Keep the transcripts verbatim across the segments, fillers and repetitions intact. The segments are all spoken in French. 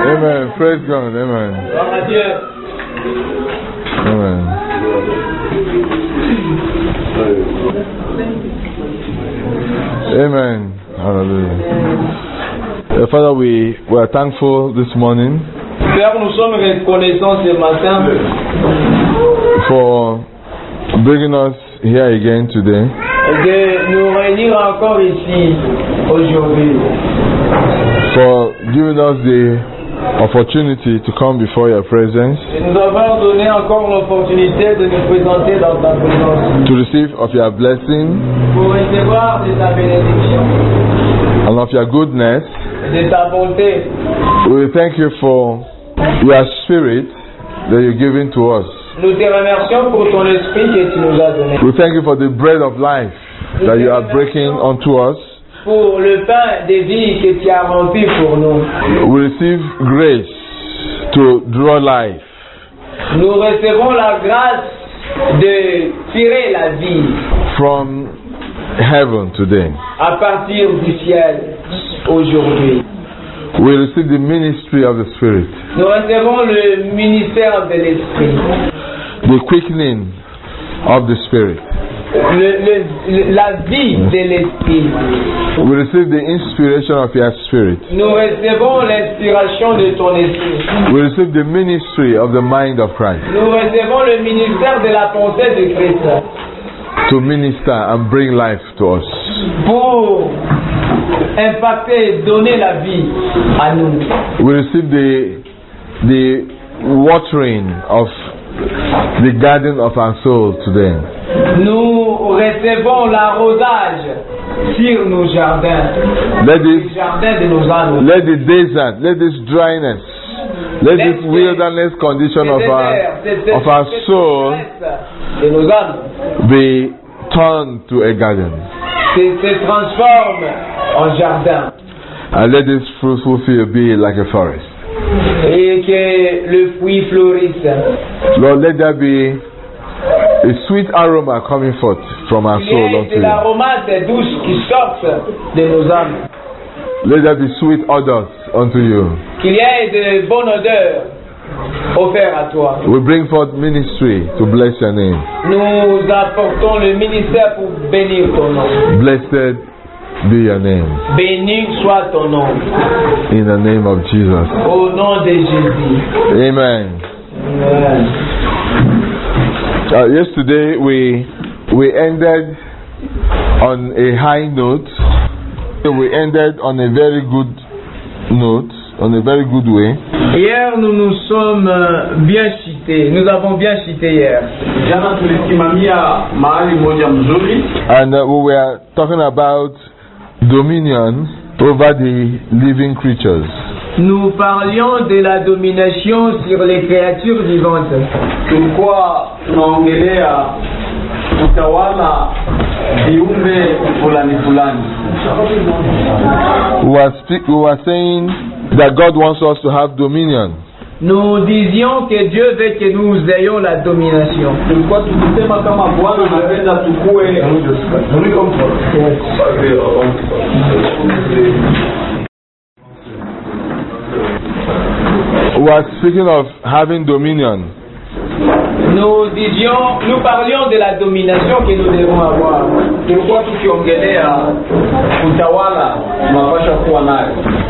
Amen. Praise God. Amen. Amen. Amen. Hallelujah. Uh, Father, we, we are thankful this morning Père, nous sommes reconnaissants ce matin for bringing us here again today. de nous réunir encore ici aujourd'hui, For giving us the opportunity to come before your presence, et nous avons donné encore l'opportunité de nous présenter dans ta présence to receive of your blessing pour recevoir de ta bénédiction and of your goodness. et de ta bonté. We thank you for your spirit that you're giving to us. Nous te remercions pour ton esprit que tu nous as donné, We thank you for the bread of life that you are breaking unto us. pour le pain de vie que tu as rempli pour nous. We receive grace to draw life. Nous recevons la grâce de tirer la vie From heaven today. à partir du ciel aujourd'hui. We receive the ministry of the Spirit, Nous recevons le ministère de l'esprit, the quickening of the Spirit. le, le, la vie de l'esprit. We receive the inspiration of your Spirit. Nous recevons l'inspiration de ton esprit. We receive the ministry of the mind of Christ Nous recevons le ministère de la pensée de Christ to minister and bring life to us. pour impacter et donner la vie à nous. We receive the the watering of the garden of our soul today. Nous recevons l'arrosage sur nos jardins, Let les this jardins de nos âmes. let the desert, let this dryness, let this wilderness condition of our of our soul de nos âmes be turned to a garden. se, se transforme en jardin And let this fruitful field be like a forest. et que le fruit fleurisse. Lord, let there be a sweet aroma coming forth from our Il y soul ait unto de you. l'aromate douce qui sorte de nos âmes. Let there be sweet odors unto you. Qu'il y ait de bonnes odeurs offertes à toi. We bring forth ministry to bless your name. Nous apportons le ministère pour bénir ton nom. Blessed be your name. Béni soit ton nom. In the name of Jesus. Au nom de Jésus. Amen. Amen. Uh, yesterday we we ended on a high note. We ended on a very good note, on a very good way. Hier, nous nous sommes euh, bien cités. Nous avons bien cité hier. Jana tulisimamia mahali moja mzuri And uh, we were talking about dominion over the living creatures. Nous parlions de la domination sur les créatures vivantes. tulikuwa tunaongelea utawala viumbe fulani fulani. We were, speak, we were saying that God wants us to have dominion. Nous disions que Dieu veut que nous ayons la domination. Tulikuwa tukisema kama Bwana anapenda tukue We are speaking of having dominion. Nous disions, nous parlions de la domination que nous devons avoir. tulikuwa tukiongelea utawala tunapaswa kuwa nayo.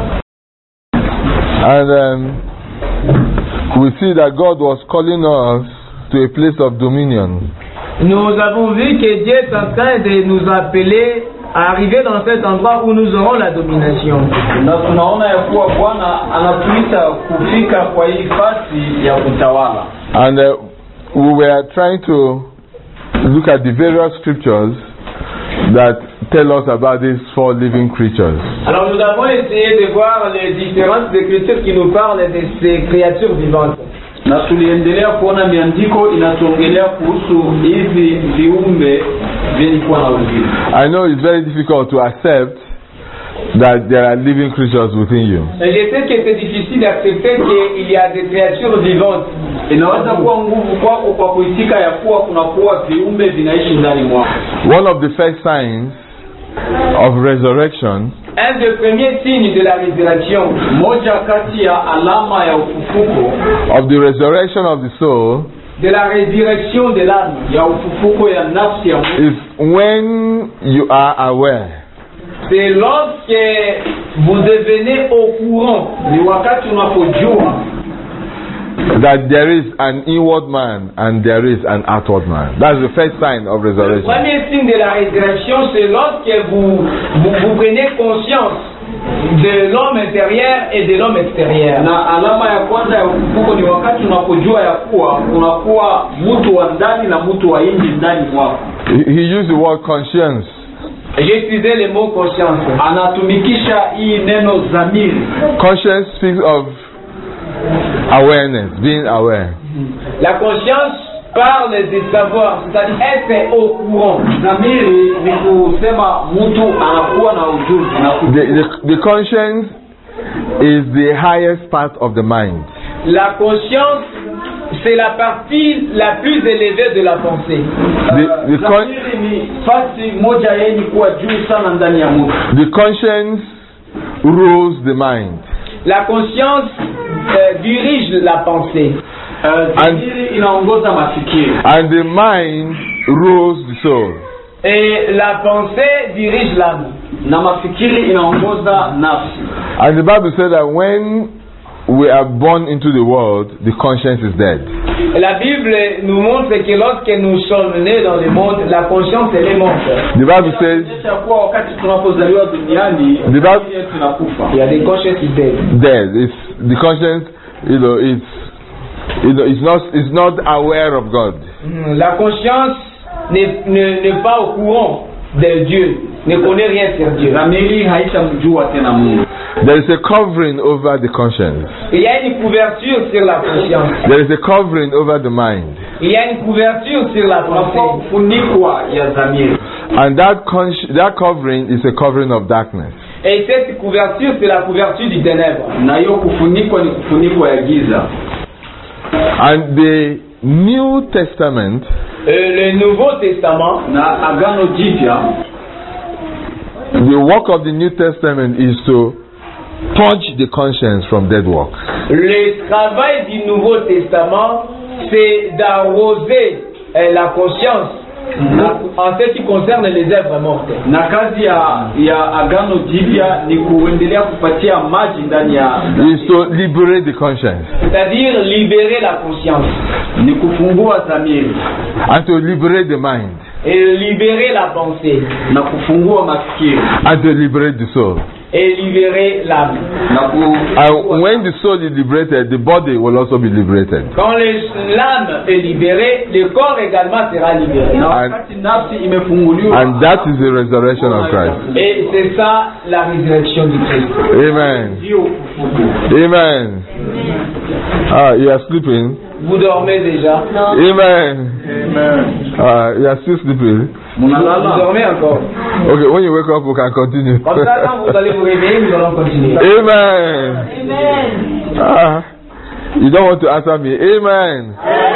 And um, we see that God was calling us to a place of dominion. Nous avons vu que Dieu est en train de nous appeler à arriver dans cet endroit où nous aurons la domination. Na tunaona ya kuwa Bwana anatuita kufika kwa hii fasi ya utawala. And uh, we were trying to look at the various scriptures that tell us about these four living creatures. Alors nous avons essayé de voir les différentes écritures qui nous parlent de ces créatures vivantes. Na tuliendelea kuona miandiko inatuongelea kuhusu hizi viumbe vyenye kuwa na uzima. I know it's very difficult to accept that there are living creatures within you. Et je sais que c'est difficile d'accepter qu'il y a des créatures vivantes. Inaweza kuwa nguvu kwako kwa kuitika ya kuwa kuna kuwa viumbe vinaishi ndani mwako. One of the first signs of resurrection Un des premiers signes de la résurrection, moja kati ya alama ya ufufuko, of the resurrection of the soul, de la résurrection de l'âme, ya ufufuko ya nafsi ya mtu, is when you are aware c'est lorsque vous devenez au courant, ni wakati unapojua that there is an inward man and there is an outward man. That's the first sign of le resurrection. premier signe de la résurrection, c'est lorsque vous, vous, vous prenez conscience de l'homme intérieur et de l'homme extérieur. na alama ya kwanza ya ufufuko ni wakati unapojua ya kuwa unakuwa mtu wa ndani na mtu wa nje ndani mwako. He, he used the word conscience. J'ai utilisé le mot conscience. Anatumikisha hii neno dhamiri. Conscience speaks of awareness, being aware. La conscience parle de savoir, c'est-à-dire être au courant. Dhamiri ni kusema mtu anakuwa na ujuzi na The, the, the conscience is the highest part of the mind. La conscience, c'est la partie la plus élevée de la pensée. The, the, con- dhamiri ni fasi moja yenye kuwa juu sana ndani ya mtu. the conscience rules the mind. La conscience euh, dirige la pensée. Uh, dhamiri inaongoza mafikiri. And the mind rules the soul. Et la pensée dirige l'âme. Na mafikiri inaongoza nafsi. And the Bible said that when we are born into the world, the conscience is dead. La Bible nous montre que lorsque nous sommes nés dans le monde, la conscience elle est morte. The Bible says Inaonyesha kuwa wakati tunapozaliwa duniani The Bible- akili yetu inakufa. Il y a des consciences qui dead. dead. It's the conscience, you know, it's you know, it's not it's not aware of God. La conscience n'est ne- n'est pas au courant de Dieu, ne connaît rien sur Dieu. Dhamiri haitamjua tena Mungu. There is a covering over the conscience. Il y a une couverture sur la conscience. There is a covering over the mind. Il y a une couverture sur la Unakuwa pensée. kufunikwa ya dhamiri. And that consci- that covering is a covering of darkness. Et cette couverture, c'est la couverture du ténèbre. Na hiyo kufunikwa ni kufunikwa ya giza. And the New Testament Euh, le Nouveau Testament, Na agano jipya, the work of the New Testament is to purge the conscience from dead works. le travail du Nouveau Testament, c'est d'arroser euh, la conscience en ce qui concerne les œuvres mortes. na kazi ya ya agano jipya ni kuendelea kupatia maji ndani ya Is to liberate the conscience C'est-à-dire libérer la conscience ni kufungua dhamiri and to liberate the mind et libérer la pensée na kufungua mafikiri and to liberate the soul. et libérer l'âme. na ku And when the soul is liberated, the body will also be liberated. Quand le- l'âme est libérée, le corps également sera libéré. na wakati nafsi imefunguliwa, And that is the resurrection of Christ. Et c'est ça la résurrection du Christ. Amen. ndio ufufuko. Amen. Ah, you are sleeping. Vous dormez déjà. Amen. Ah, you are still sleeping. Vous Munalala. dormez encore. Okay, when you wake up, we can continue. Comme ça, quand vous allez vous réveiller, nous allons continuer. Amen. Ah, you don't want to answer me. Amen.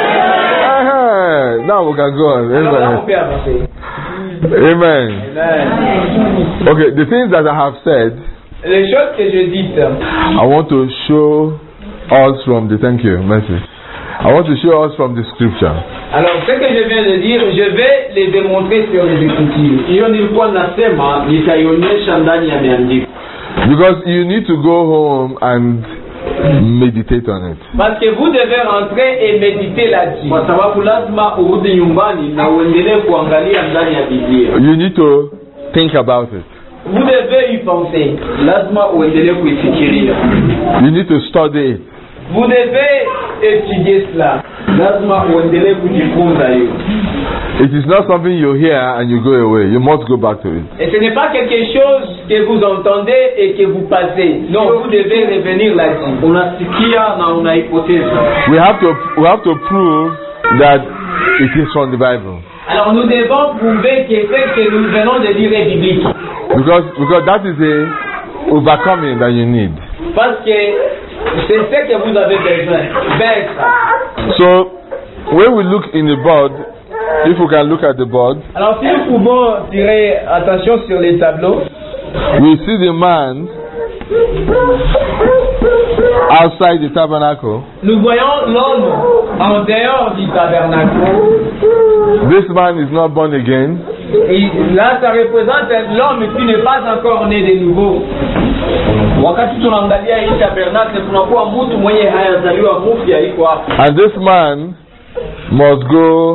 Ah, now we can go on. Alors là, on Amen. peut avancer. Amen. Amen. Okay, the things that I have said, Les choses que je dis, I want to show us from the thank you, mercy. I want to show us from the scripture. alors ce que je viens de dire, je vais les démontrer sur les Écritures. Hiyo nilikuwa nasema nitaionyesha ndani ya maandiko. Because you need to go home and meditate on it. Parce que vous devez rentrer et méditer là-dessus. Kwa sababu lazima urudi nyumbani na uendelee kuangalia ndani ya Biblia. You need to think about it. Vous devez y penser. Lazima uendelee kuifikiria. You need to study it. Vous devez étudier cela. Lazima uendelee kujifunza hiyo. It is not something you hear and you go away. You must go back to it. Et ce n'est pas quelque chose que vous entendez et que vous passez. Non, vous devez revenir là-dessus. Unasikia na unaipoteza. We have to we have to prove that it is from the Bible. Alors nous devons prouver que ce que nous venons de dire est biblique. Because because that is a overcoming that you need. Parce que c'est ce que vous avez besoin. Vaincre. So when we look in the board, if we can look at the board, Alors si nous pouvons tirer attention sur les tableaux, we see the man outside the tabernacle. Nous voyons l'homme en dehors du tabernacle. This man is not born again. Et là, ça représente l'homme qui n'est pas encore né de nouveau. Wakati tunaangalia hii tabernacle tunakuwa mtu mwenye hayazaliwa mpya iko hapa. And this man must go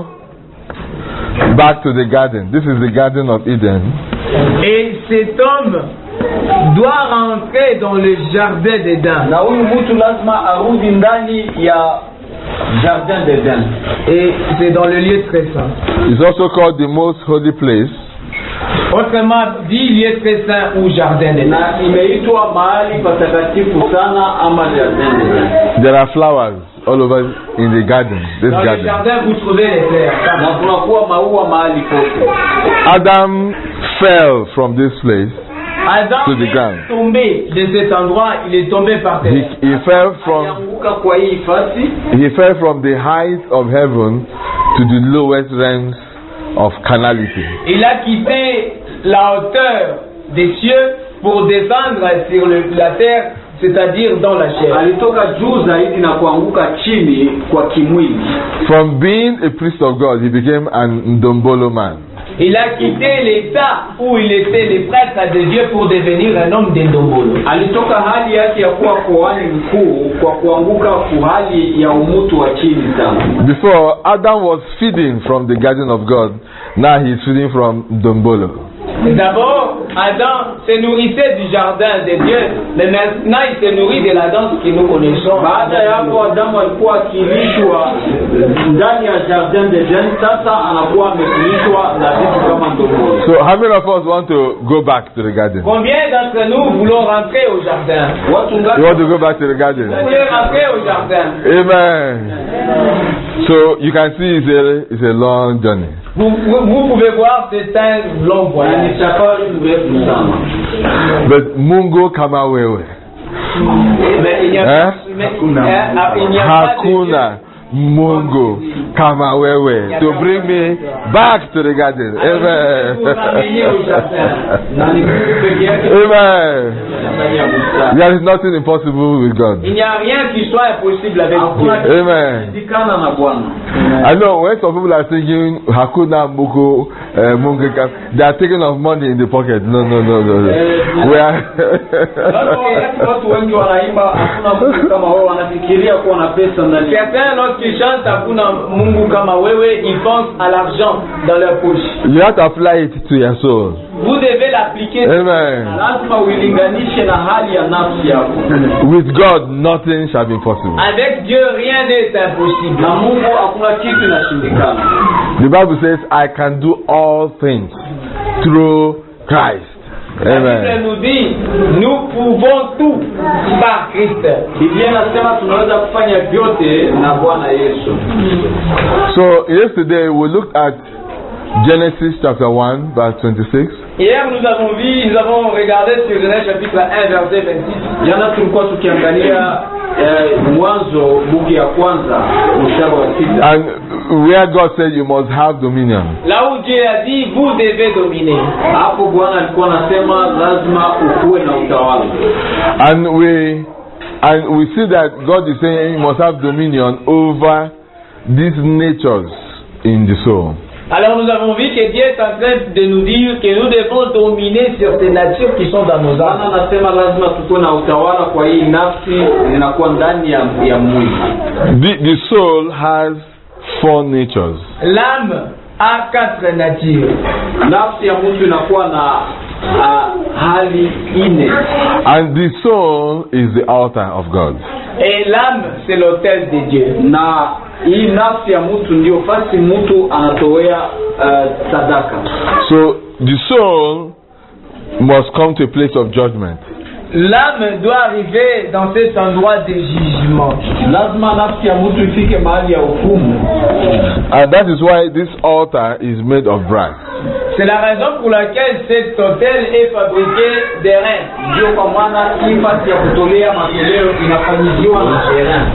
back to the garden. This is the Garden of Eden. Et cet homme doit rentrer dans le jardin d'Éden. Na huyu mtu lazima arudi ndani ya jardin d'Eden. Et c'est dans le lieu très saint. It's also called the most holy place. Autrement dit, lieu très saint ou jardin d'Éden. Na imeitwa mahali patakatifu sana ama jardin d'Eden. There are flowers all over in the garden. This Dans garden. le jardin, vous trouvez les fleurs. Na kunakuwa maua mahali pote. Adam fell from this place. Adam To the ground. est tombé de cet endroit, il est tombé par He, terre. he fell from Alianguka kwa hii fasi. he fell from the height of heaven to the lowest realms of carnality. Il a quitté la hauteur des cieux pour descendre sur le, la terre, c'est-à-dire dans la chair. Alitoka juu zaidi na kuanguka chini kwa kimwili. From being a priest of God, he became an Ndombolo man. Il a quitté l'état où il était le prêtre de Dieu pour devenir un homme d'Endombolo. Alitoka hali yake ya kuwa kuhani mkuu kwa kuanguka kwa hali ya umutu wa chini sana. Before, Adam was feeding from the garden of God. Now he is feeding from Ndombolo. D'abord, Adam se nourrissait du jardin de Dieu, mais maintenant il se nourrit de la danse que nous connaissons. Baada ya hapo Adamu alikuwa akilishwa ndani ya jardin d'Eden, sasa anakuwa amekulishwa na vitu kama ndombolo. So how many of us want to go back to the garden? Combien d'entre nous voulons rentrer au jardin? Watu You ngapi? want to go back to the garden? Vous voulez rentrer au jardin? Amen. So you can see it's a, it's a long journey. Vous, vous, vous pouvez voir, c'est un long Na voyage. ni safari ndefu sana. But Mungo kama wewe. Mais il n'y a, Hein? mais, hein, il n'y a pas de Dieu. Hakuna Mungo kama wewe to bring me back to the garden. Amen. Na ni Mungu pekee yake Amen. ndani ya bustani. There is nothing impossible with God. Il n'y a rien qui soit impossible avec Dieu. Hakuna Amen. kishindikana na Bwana. I know when some people are thinking Hakuna Mugo uh, Mungo, Kam- they are taking of money in the pocket. No, no, no, no. no. We are Watu wakati watu wengi wanaimba hakuna Mungu kama wewe, wanafikiria kuwa na pesa ndani. Certains lorsqu'ils chantent hakuna Mungu kama wewe, ils pensent à l'argent dans leur poche. you have to apply it to your soul. Vous devez l'appliquer. Amen. Lazima uilinganishe na hali ya nafsi yako. With God, nothing shall be impossible. Avec Dieu, rien n'est impossible. Na Mungu hakuna kitu inashindikana. The Bible says, I can do all things through Christ. La Bible Amen. nous dit, nous pouvons tout par Christ. Biblia inasema tunaweza kufanya vyote na Bwana Yesu. So, yesterday we looked at Genesis chapter one, verse twenty-six. Hier, nous avons vu, nous avons regardé sur Genèse chapitre un, verset vingt-six. Jana tulikuwa tukiangalia eh, Mwanzo buku ya kwanza mstari wa sita. And where God said you must have dominion. Là où Dieu a dit, vous devez dominer. Hapo Bwana alikuwa anasema lazima ukuwe na utawala. And we and we see that God is saying you must have dominion over these natures in the soul. Alors nous avons vu que Dieu est en train de nous dire que nous devons dominer sur ces natures qui sont dans nos Bwana âmes. anasema lazima tukuwe na utawala kwa hii nafsi zinakuwa ndani ya, ya mwili. The, the soul has four natures. L'âme a quatre natures. Nafsi ya mtu inakuwa na uh, hali ine. And the soul is the altar of God. Et l'âme, c'est l'autel de Dieu. Na hii nafsi ya mtu ndio fasi mtu anatowea uh, sadaka. So the soul must come to a place of judgment. L'âme doit arriver dans cet endroit de jugement. Lazima nafsi ya mtu ifike mahali ya hukumu. And that is why this altar is made of brass. C'est la raison pour laquelle cet autel est fabriqué d'airain. Ndio kwa maana hii fasi ya kutolea matoleo inafanyiziwa na sheria.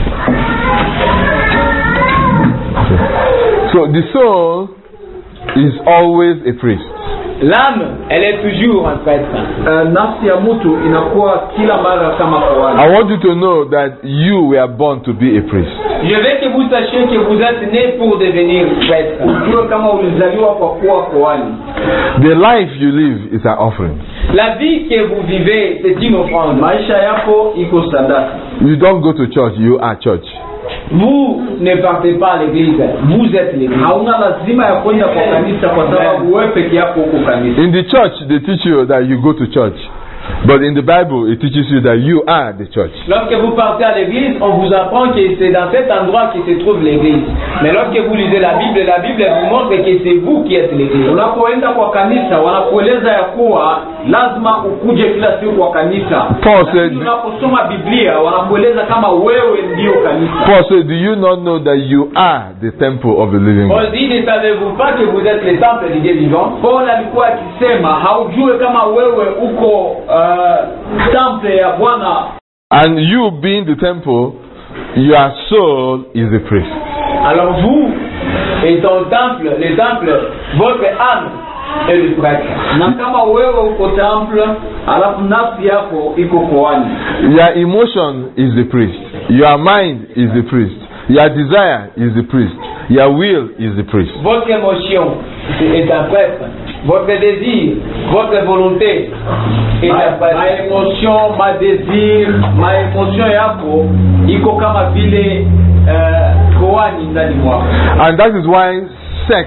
So the soul is always a priest. L'âme, elle est toujours un prêtre. Uh, nafsi ya mtu inakuwa kila mara kama kuhani. I want you to know that you were born to be a priest. Je veux que vous sachiez que vous êtes né pour devenir prêtre. Ujue kama ulizaliwa kwa kuwa kuhani. The life you live is an offering. La vie que vous vivez, c'est une offrande. Maisha yako iko sadaka. You don't go to church, you are church. Vous ne partez pas à l'église, vous êtes l'église. Hauna lazima ya kwenda kwa kanisa kwa sababu wewe peke yako uko kanisa. In the church, they teach you that you go to church. But in the Bible, it teaches you that you are the church. Lorsque vous partez à l'église, on vous apprend que c'est dans cet endroit que se trouve l'église. Mais lorsque vous lisez la Bible, la Bible vous montre que c'est vous qui êtes l'église. Unapoenda kwa kanisa, wanakueleza ya kuwa lazima ukuje kila siku kwa kanisa. Paul said, unaposoma Biblia, wanakueleza kama wewe ndio kanisa. Paul said, do you not know that you are the temple of the living God? Paul dit, ne savez-vous pas que vous êtes le temple du Dieu vivant? Paul alikuwa akisema, haujue kama wewe uko Uh, temple ya Bwana. And you being the temple, your soul is a priest. Alors vous, étant temple, le temple, votre âme est le prêtre. Na kama wewe uko temple, alafu nafsi yako iko kuhani. Your emotion is the priest. Your mind is the priest. Your desire is the priest. Your will is the priest. Votre émotion est un prêtre. Votre désir, votre volonté est un prêtre. Ma émotion, ma désir, ma émotion yako iko kama vile kuhani ndani mwako. And that is why sex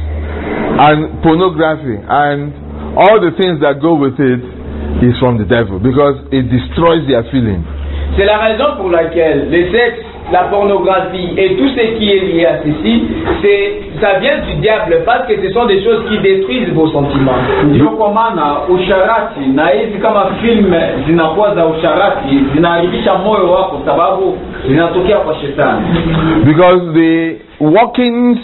and pornography and all the things that go with it is from the devil, because it destroys their feelings. C'est la raison pour laquelle le sexe, la pornographie et tout ce qui est lié à ceci, c'est, ça vient du diable, parce que ce sont des choses qui détruisent vos sentiments. Ndio kwa maana usharati na hizi kama filme zinakuwa za usharati zinaharibisha moyo wako, sababu zinatokea kwa shetani. Because the workings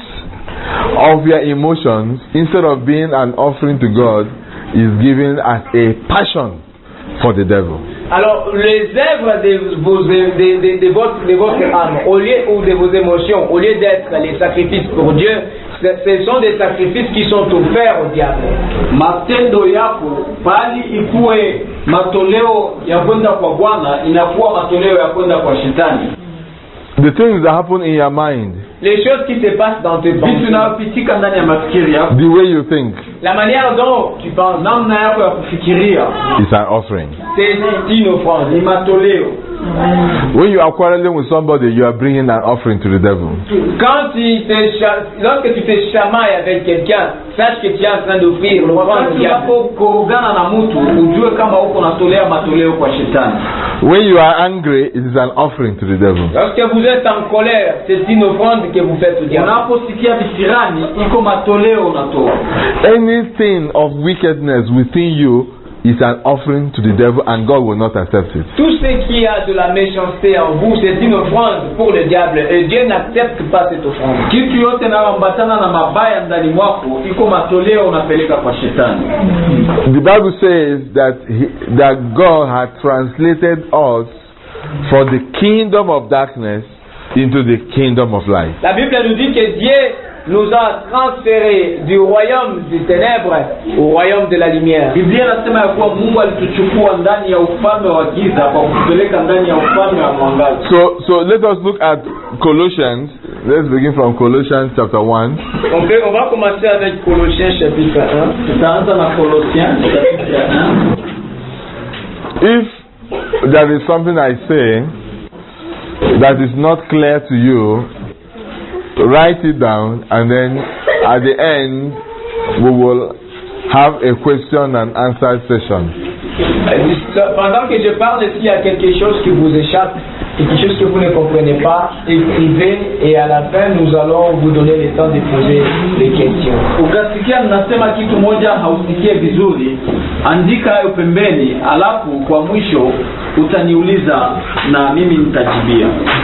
of your emotions, instead of being an offering to God, is given as a passion for the devil. Alors, les œuvres de, vos, de, de, de, votre, de votre âme, au lieu, ou de vos émotions, au lieu d'être les sacrifices pour Dieu, ce, ce sont des sacrifices qui sont offerts au diable. Matendo yako bali ikuwe matoleo ya kwenda kwa Bwana, inakuwa matoleo ya kwenda kwa shetani. The things that happen in your mind, les choses qui se passent dans tes pensées, vitu vinavyopitika ndani ya mafikiri yako, the way you think, la manière dont tu penses, namna yako ya kufikiria, is an offering. c'est une offrande, ni matoleo. When you are quarreling with somebody, you are bringing an offering to the devil. Quand tu te, lorsque tu te chamailles avec quelqu'un, sache que tu es en train d'offrir l'offrande au diable. Unapokorogana na mtu, ujue kama uko unatolea matoleo kwa shetani. When you are angry, it is an offering to the devil. Lorsque vous êtes en colère, c'est une offrande que vous faites au diable. Unaposikia visirani, iko matoleo unatoa. Anything of wickedness within you is an offering to the devil, and God will not accept it. Tout ce qui a de la méchanceté en vous, c'est une offrande pour le diable, et Dieu n'accepte pas cette offrande. Kitu yote inayoambatana na mabaya ndani mwako iko matoleo unapeleka kwa shetani. The Bible says that he, that God had translated us from the kingdom of darkness into the kingdom of light. La Bible nous dit que Dieu nous a transférés du royaume des ténèbres au royaume de la lumière. Biblia inasema ya kuwa Mungu alituchukua ndani ya ufalme wa giza kwa kutupeleka ndani ya ufalme wa mwangaza. So so let us look at Colossians. Let's begin from Colossians chapter one. On peut, on va commencer avec Colossiens chapitre un. Tutaanza na Colossiens chapitre un. If there is something I say that is not clear to you, write it down, and then at the end we will have a question and answer session. Pendant que je parle, s'il y a quelque chose qui vous échappe, quelque chose que vous ne comprenez pas, écrivez, et à la fin nous allons vous donner le temps de poser les questions. Ukasikia nasema kitu moja hausikie vizuri, andika hayo pembeni, alafu kwa mwisho utaniuliza na mimi nitajibia.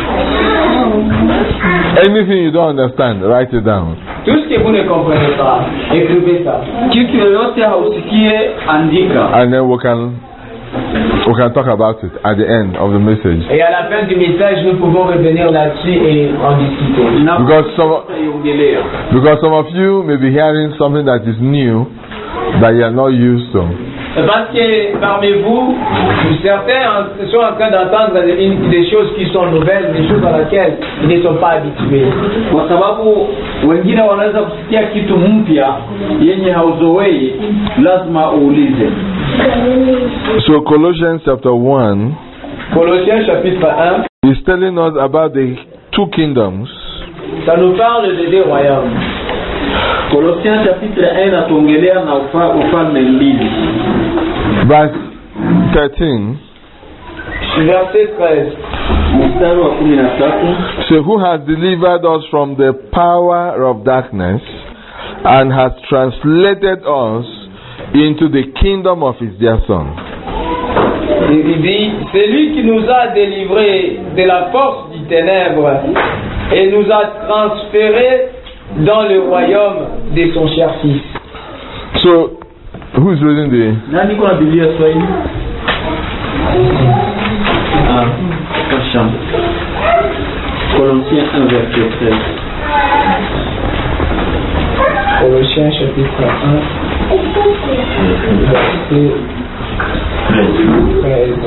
Anything you don't understand, write it down. Tout ce que vous ne comprenez pas, écrivez ça. Kitu yoyote hausikie, andika. And then we can we can talk about it at the end of the message. Et à la fin du message, nous pouvons revenir là-dessus et en discuter. Because some, because some of you may be hearing something that is new, that you are not used to. Parce que parmi vous, certains sont en train d'entendre des choses qui sont nouvelles, des choses à laquelle ils ne sont pas habitués. Kwa sababu wengine wanaweza kusikia kitu mpya yenye hauzoei, lazima uulize. So Colossians chapter one Colossiens chapitre un is telling us about the two kingdoms. Ça nous parle des deux royaumes. Colossiens chapitre un natuongelea na ufa, ufalme mbili. Verse thirteen. Verset treize. Mstari wa kumi na tatu. So who has delivered us from the power of darkness and has translated us into the kingdom of his dear son. Il dit, c'est lui qui nous a délivrés de la force du ténèbre et nous a transférés dans le royaume de son cher fils. So, who's reading the? Nani kuna Biblia Swahili? Ah, Colossiens Colossiens un verset treize. Colossiens chapitre un verset treize.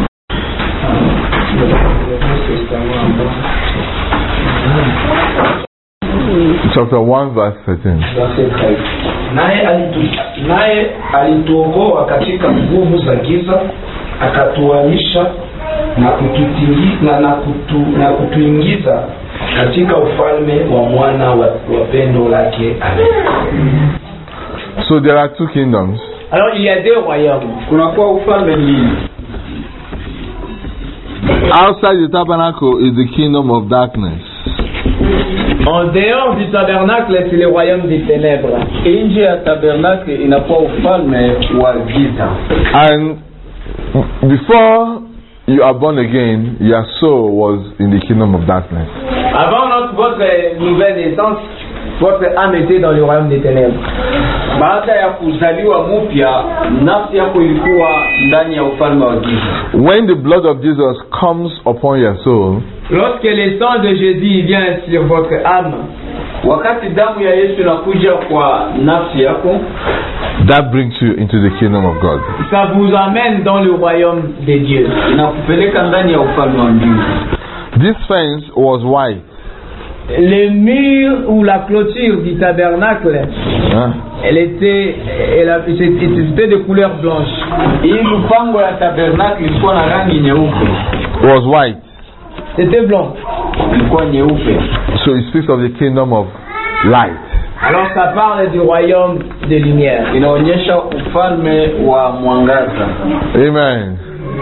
Chapter one verse thirteen. Verset treize. Naye alitu, naye alituokoa katika nguvu za giza, akatuamisha na kututingi, na, na, kutu, na kutuingiza katika ufalme wa mwana wa, wa pendo lake. Amen. So there are two kingdoms. Alors il y a deux royaumes. Kuna kwa ufalme mbili. Outside the tabernacle is the kingdom of darkness. En dehors du tabernacle, c'est le royaume des ténèbres. Nje ya tabernacle inakuwa ufalme wa giza. And before you are born again, your soul was in the kingdom of darkness. Avant notre, votre nouvelle naissance, votre âme était dans le royaume des ténèbres. Baada ya kuzaliwa mpya, nafsi yako ilikuwa ndani ya ufalme wa giza. When the blood of Jesus comes upon your soul, lorsque le sang de Jésus vient sur votre âme, wakati damu ya Yesu inakuja kwa nafsi yako, that brings you into the kingdom of God. Ça vous amène dans le royaume de Dieu. Inakupeleka ndani ya ufalme wa mbingu. This fence was white. Le mur ou la clôture du tabernacle, Huh? elle était, elle a, c'était de couleur blanche. Hii lupango ya tabernacle ilikuwa na rangi nyeupe. It was white. C'était blanc. Ilikuwa nyeupe. So it speaks of the kingdom of light. Alors ça parle du royaume de lumière. Inaonyesha ufalme wa mwangaza. Amen.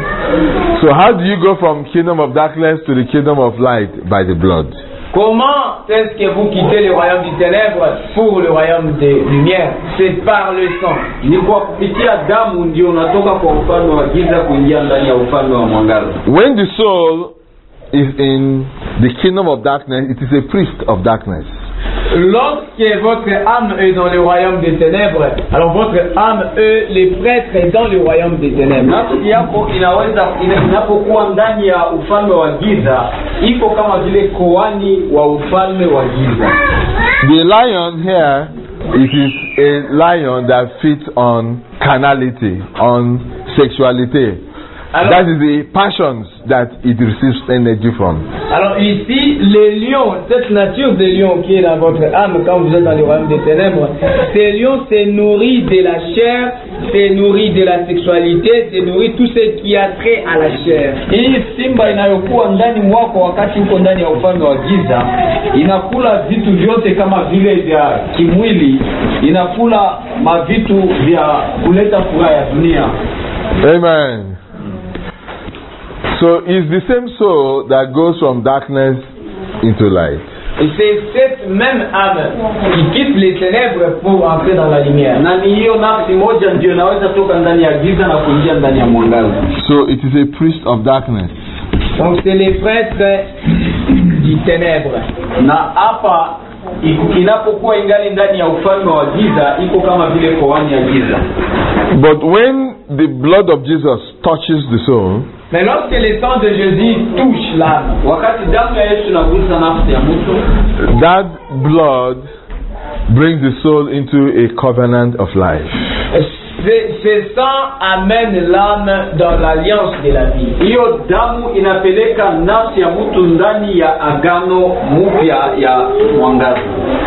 So how do you go from kingdom of darkness to the kingdom of light? By the blood. Comment est-ce que vous quittez le royaume du ténèbre pour le royaume de lumière? C'est par le sang. Ni kwa kupitia damu ndio unatoka kwa ufalme wa giza kuingia ndani ya ufalme wa mwangaza. When the soul is in the kingdom of darkness, it is a priest of darkness. Lorsque votre âme est dans le royaume des ténèbres, alors votre âme, eux, les prêtres, est dans le royaume des ténèbres. Nafsi yako inaweza inapokuwa ndani ya ufalme wa giza, iko kama vile koani wa ufalme wa giza. The lion here, it is a lion that feeds on carnality, on sexuality. Alors, that is the passions that it receives energy from. Alors ici, les lions, cette nature de lion qui est dans votre âme quand vous êtes dans le royaume des ténèbres, ces lions se nourrit de la chair, se nourrit de la sexualité, se nourrit tout ce qui a trait à la chair. Hii simba inayokuwa ndani mwako wakati uko ndani ya ufalme wa giza, inakula vitu vyote kama vile vya kimwili, inakula mavitu vya kuleta furaha ya dunia. Amen. So it's the same soul that goes from darkness into light. Et c'est cette même âme qui quitte les ténèbres pour entrer dans la lumière. Na ni hiyo nafsi moja ndio inaweza toka ndani ya giza na kuingia ndani ya mwangaza. So it is a priest of darkness. Donc c'est les prêtres du ténèbre. Na hapa inapokuwa ingali ndani ya ufalme wa giza, iko kama vile koani ya giza. But when the blood of Jesus touches the soul, mais lorsque le sang de Jésus touche l'âme, wakati damu ya Yesu inagusa nafsi ya mtu, that blood brings the soul into a covenant of life. Ce, ce sang amène l'âme dans l'alliance de la vie. Hiyo damu inapeleka nafsi ya mtu ndani ya agano mpya ya mwangaza.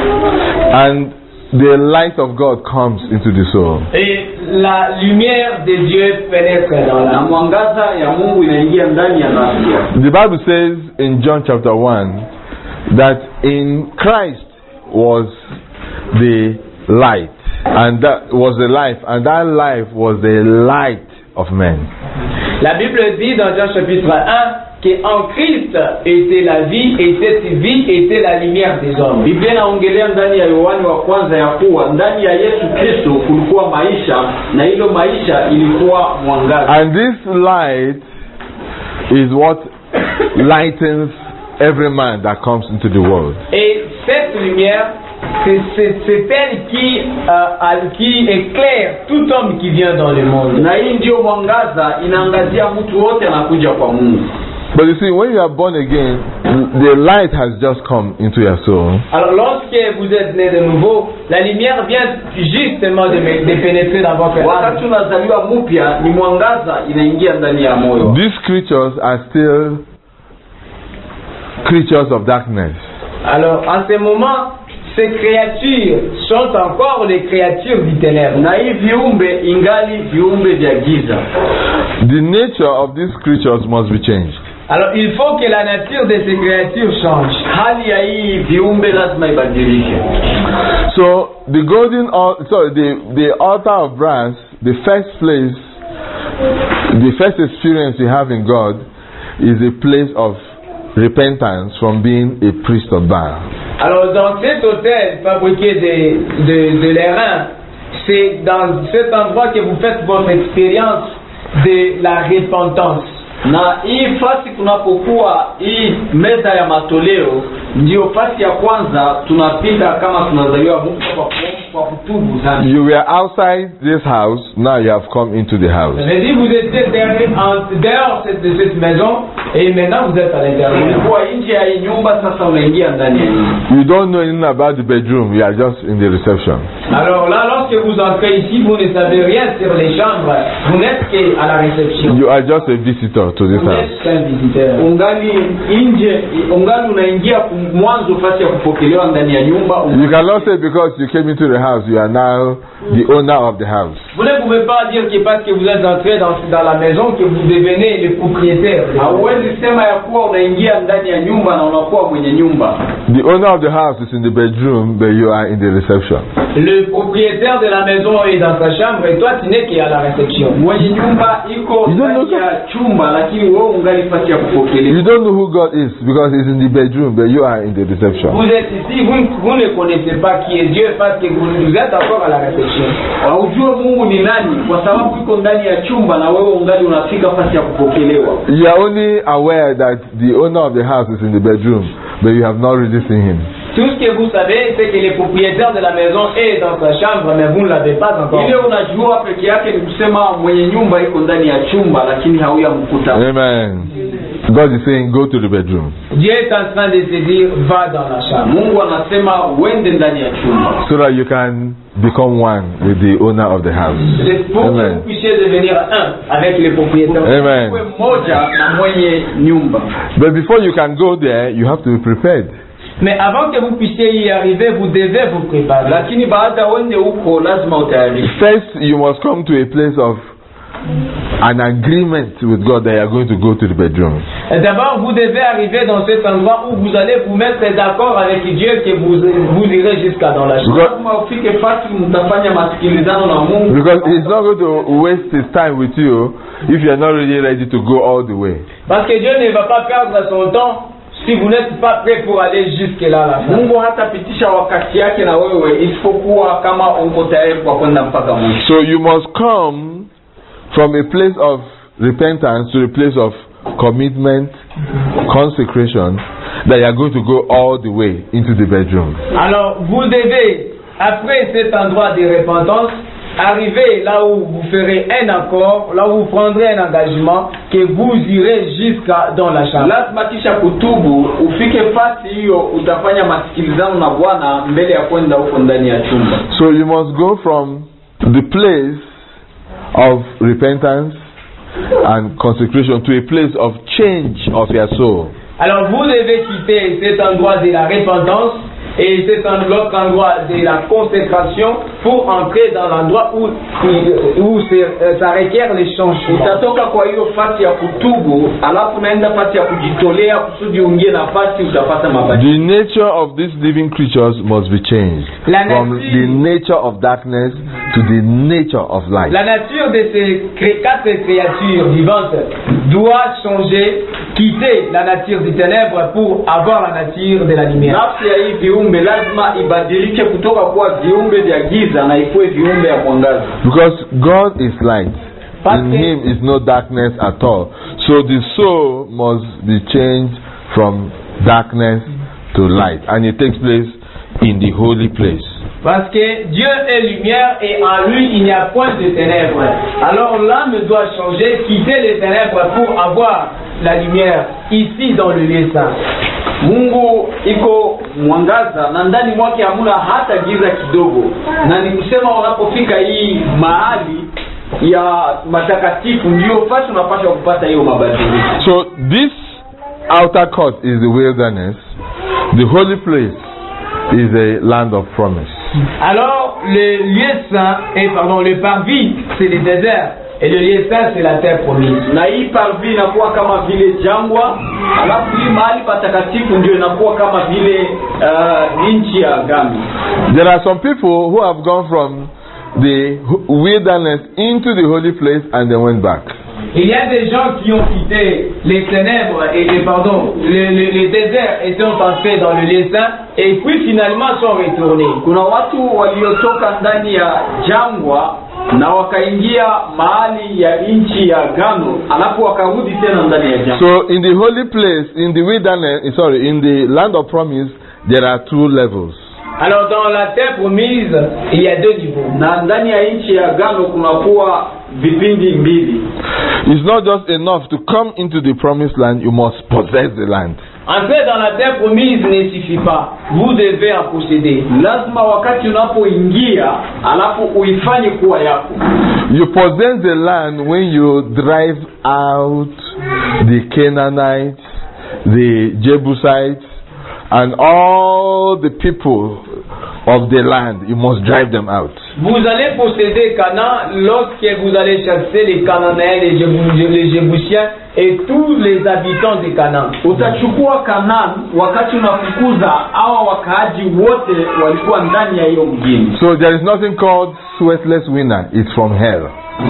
And the light of God comes into the soul. Et la lumière de Dieu pénètre dans Na l'âme. mwangaza ya Mungu inaingia ndani ya nafsi yako. The Bible says in John chapter one that in Christ was the light, and that was the life, and that life was the light of men. La Bible dit dans Jean chapitre un qu'en Christ était la vie et cette vie était la lumière des hommes. Biblia inaongelea ndani ya Yohani wa kwanza ya kuwa ndani ya Yesu Kristo kulikuwa maisha na hilo maisha ilikuwa mwangaza. And this light is what lightens every man that comes into the world. Et cette lumière, c'est, c'est, c'est elle qui, euh, qui éclaire tout homme qui vient dans le monde. Na hii ndio mwangaza inaangazia mtu wote anakuja kwa Mungu. But you see, when you are born again, the light has just come into your soul. Alors lorsque vous êtes né de nouveau, la lumière vient justement de, de pénétrer dans votre Wakati âme. unazaliwa mpya ni mwangaza inaingia ndani ya moyo. These creatures are still creatures of darkness. Alors en ce moment, ces créatures sont encore les créatures du ténèbre. Na hii viumbe ingali viumbe vya giza. The nature of these creatures must be changed. Alors il faut que la nature de ces créatures change. Hali ya hii viumbe lazima ibadilike. So the golden, al- sorry, the the altar of brass, the first place, the first experience you have in God, is a place of repentance from being a priest of Baal. Alors dans cet hôtel fabriqué de, de, de l'airain, c'est dans cet endroit que vous faites votre expérience de la repentance. Na hii fasi kunapokuwa hii meza ya matoleo ndio fasi ya kwanza tunapita kama tunazaliwa mpya kwa kwa kutubu sana. You were outside this house, now you have come into the house. J'ai dit vous étiez derrière, en, dehors de cette, de cette maison et maintenant vous êtes à l'intérieur. Ulikuwa nje ya hii nyumba, sasa unaingia ndani ya nyumba. You don't know anything about the bedroom, you are just in the reception. Alors là, lorsque vous entrez ici, vous ne savez rien sur les chambres, vous n'êtes qu'à la réception. You are just a visitor to this Vous house. n'êtes qu'un visiteur. Ungali nje, ungali unaingia mwanzo fasi ya kupokelewa ndani ya nyumba. You cannot say because you came into the house, you are now the owner of the house. Vous ne pouvez pas dire que parce que vous êtes entré dans, dans la maison que vous devenez le propriétaire. Hauwezi sema ya kuwa unaingia ndani ya nyumba na unakuwa mwenye nyumba. The owner of the house is in the bedroom, but you are in the reception. Le propriétaire de la maison est dans sa chambre et toi tu n'es qu'à la réception. Mwenye nyumba iko You don't know ndani ya chumba lakini wewe ungali fasi ya kupokelewa. You don't know who God is because he's in the bedroom, but you are in the reception. Vous êtes ici, vous, vous ne connaissez pas qui est Dieu parce que vous, vous êtes encore à la réception. Haujue Mungu ni nani kwa sababu iko ndani ya chumba na wewe ungali unafika fasi ya kupokelewa. You are only aware that the owner of the house is in the bedroom, but you have not really seen him. Tout ce que vous savez, c'est que le propriétaire de la maison est dans sa chambre, mais vous ne l'avez pas encore. Ile unajua peke yake ni kusema mwenye nyumba iko ndani ya chumba lakini hauyamkuta. Amen. God is saying, go to the bedroom. Dieu est en train de te dire, va dans la chambre. Mungu anasema uende ndani ya chumba. So that you can become one with the owner of the house. C'est pour Amen. que vous puissiez devenir un avec le propriétaire. Amen. Uwe mmoja na mwenye nyumba. But before you can go there, you have to be prepared. Mais avant que vous puissiez y arriver, vous devez vous préparer. Lakini baada uende huko lazima utayarishwe. First, you must come to a place of an agreement with God that you are going to go to the bedroom. D'abord, vous devez arriver dans cet endroit où vous allez vous mettre d'accord avec Dieu que vous, vous irez jusqu'à dans la chambre. Lazima ufike fasi mtafanya masikilizano na Mungu. Because he's not going to waste his time with you if you are not really ready to go all the way. Parce que Dieu ne va pas perdre son temps si vous n'êtes pas prêt pour aller jusque là la fin. Mungu hatapitisha wakati yake na wewe isipokuwa kama uko tayari kwa kwenda mpaka mwisho. So you must come from a place of repentance to a place of commitment, consecration, that you are going to go all the way into the bedroom. Alors vous devez, après cet endroit de repentance, arriver là où vous ferez un accord, là où vous prendrez un engagement, que vous irez jusqu'à dans la chambre. Lazima kisha kutubu ufike fasi hiyo utafanya masikilizano na Bwana mbele ya kwenda huko ndani ya chumba. So you must go from the place of repentance and consecration to a place of change of your soul. Alors vous devez quitter cet endroit de la repentance et cet l'autre endroit de la consécration pour entrer dans l'endroit où, où ça requiert les changements. Utatoka kwa hiyo fasi ya kutubu, alafu naenda fasi ya kujitolea kusudi uingie na fasi utapata mabadiliko. The nature of these living creatures must be changed La from nature, the nature of darkness to the nature of light. La nature de ces cré- quatre créatures vivantes doit changer, quitter la nature des ténèbres pour avoir la nature de la lumière. Nafsi ya hii viumbe lazima ibadilike kutoka kuwa viumbe vya giza na ikuwe viumbe ya mwangaza. Because God is light. In Him is no darkness at all. So the soul must be changed from darkness to light. And it takes place in the holy place. Parce que Dieu est lumière et en lui il n'y a point de ténèbres. Alors l'âme doit changer, quitter les ténèbres pour avoir la lumière ici dans le lieu saint. Mungu iko mwangaza na ndani mwake hamuna hata giza kidogo. Na ni kusema unapofika hii mahali ya matakatifu ndio fasi unapaswa kupata hiyo mabadiliko. So this outer court is the wilderness. The holy place is a land of promise. Alors le lieu saint et pardon le parvis c'est le désert et le lieu saint c'est la terre promise. Na hii parvis inakuwa kama vile jangwa, alafu hii mahali patakatifu ndio inakuwa kama vile uh, nchi ya agano. There are some people who have gone from the wilderness into the holy place and they went back. Il y a des gens qui ont quitté les ténèbres et, et pardon, le, le, le désert et sont entrés dans le lieu saint et puis finalement sont retournés. Kuna watu waliotoka ndani ya jangwa na wakaingia mahali ya nchi ya agano, alafu wakarudi tena ndani ya jangwa. So in the holy place, in the wilderness, sorry, in the land of promise, there are two levels. Alors dans la terre promise, il y a deux niveaux. Na ndani ya nchi ya agano kunakuwa vipindi mbili. It's not just enough to come into the promised land, you must possess the land. Entrer dans la terre promise ne suffit pas. Vous devez en posséder. Lazima wakati unapoingia alafu uifanye kuwa yako. You possess the land when you drive out the Canaanites, the Jebusites, and all the people of the land. You must drive them out. Vous allez posséder Canaan lorsque vous allez chasser les Cananéens, les, Jébou- les Jébusiens et tous les habitants de Canaan. Utachukua Kanaan wakati unafukuza hawa wakaaji wote walikuwa ndani ya hiyo mjini. So there is nothing called sweatless winner. It's from hell.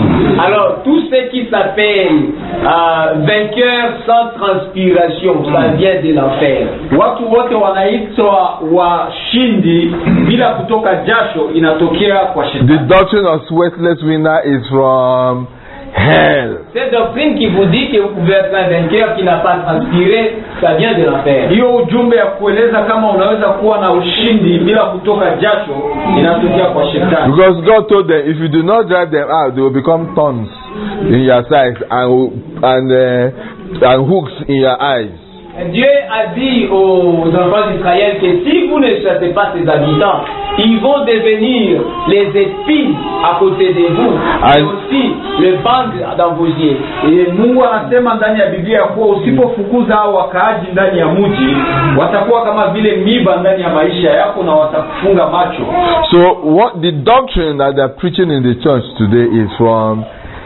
Alors, tout ce qui s'appelle euh, vainqueur sans transpiration, ça vient de l'enfer. Watu wote wanaitwa washindi bila kutoka jasho, inatokea kwa The shetani. doctrine of sweatless winner is from hell. Cette doctrine qui vous dit que vous pouvez être un vainqueur qui n'a pas transpiré, ça vient de l'enfer. Hiyo ujumbe ya kueleza kama unaweza kuwa na ushindi bila kutoka jasho inatokea kwa shetani. Because God told them, if you do not drive them out, they will become thorns in your sides and and uh, and hooks in your eyes. Dieu a dit aux enfants d'Israël que si vous ne chassez pas ces habitants, ils vont devenir les épines à côté de vous et aussi le bande dans vos yeux. E, Mungu anasema ndani ya Biblia kuwa usipofukuza hao wakaaji ndani ya mji watakuwa kama vile miba ndani ya maisha yako na watakufunga macho. So what the doctrine that they're preaching in the church today is from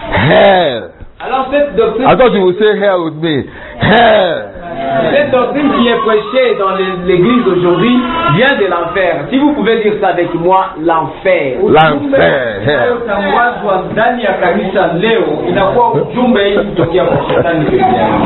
hell. Alors cette doctrine, I thought you would say hell with me. Hell. cette doctrine qui est prêchée dans l'église aujourd'hui vient de l'enfer. Si vous pouvez dire ça avec moi, l'enfer. L'enfer. Hell. Inayotangazwa ndani ya kanisa leo inakuwa ujumbe hii kutokea kwa shetani peke yake.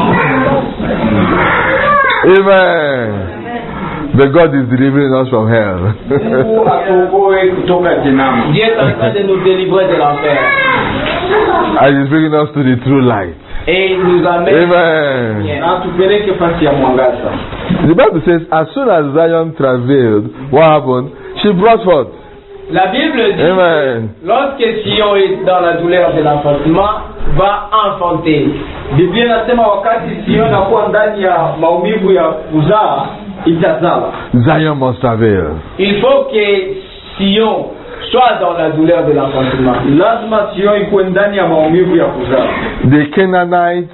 Amen. But God is delivering us from hell. Mungu atuokoe kutoka jehanamu. Dieu est en train de nous délivrer de l'enfer. And He's bringing us to the true light. Et il nous amène. Amen. Na tupeleke fasi ya mwangaza. The Bible says, as soon as Zion travailed, what happened? She brought forth. La Bible dit, Amen. lorsque Sion est dans la douleur de l'enfantement, va enfanter. Biblia inasema wakati Sion inakuwa ndani ya maumivu ya kuzaa itazaa. Zion must travail. Il faut que Sion soit dans la douleur de l'enfantement. lazima sio ikuwe ndani ya maumivu ya kuzaa. The Canaanites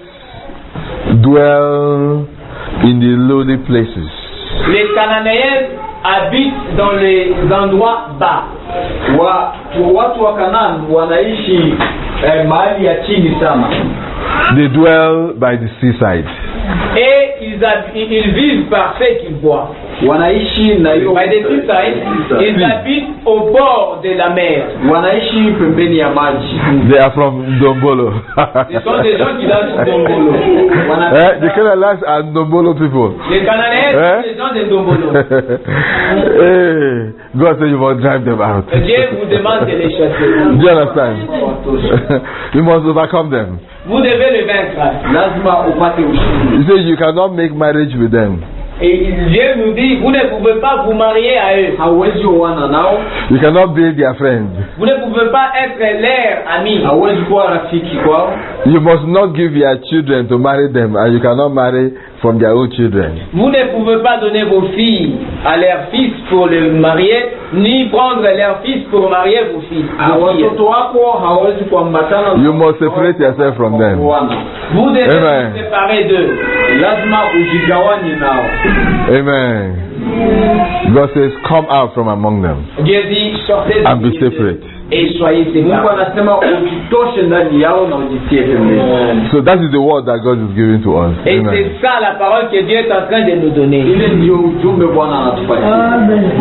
dwell in the lowly places. Les Cananéens habitent dans les endroits bas. Wa, watu wa Kanaan wanaishi eh, mahali ya chini sana. They dwell by the seaside. Et ils, hab- ils vivent par ce qu'ils voient. Wanaishi na hiyo By the seaside, ils habitent au bord de la mer. wanaishi pembeni ya maji. They are from Ndombolo. Ce sont des gens qui dansent Ndombolo. Eh, the Canaanites are Ndombolo people. Les Cananéens Eh? sont des gens de Ndombolo. Hey, God said you must drive them out. Dieu vous demande de les chasser. Do you understand? You must overcome them. Vous devez les vaincre. Lazima upate ushindi. You say you cannot make marriage with them. Et Dieu nous dit, vous ne pouvez pas vous marier à eux. Hauwezi oana nao, You cannot be their friend. Vous ne pouvez pas être leur ami. hauwezi kuwa rafiki kwao. You must not give your children to marry them, and you cannot marry from their own children. Vous ne pouvez pas donner vos filles à leurs fils pour les marier, ni prendre leurs fils pour marier vos filles. Ah, Vos filles. watoto wako hawezi kuambatana na You must separate yourself from them. kuoana. Vous devez Amen. vous séparer d'eux. Lazima ujigawanye nao. Amen. God says, come out from among them Dieu dit, sortez and be de separate. et soyez Mungu séparés. anasema ujitoshe ndani yao na ujitie pembeni. So that is the word that God is giving to us. Et Amen. c'est ça la parole que Dieu est en train de nous donner. Ile ndio ujumbe Bwana anatupatia.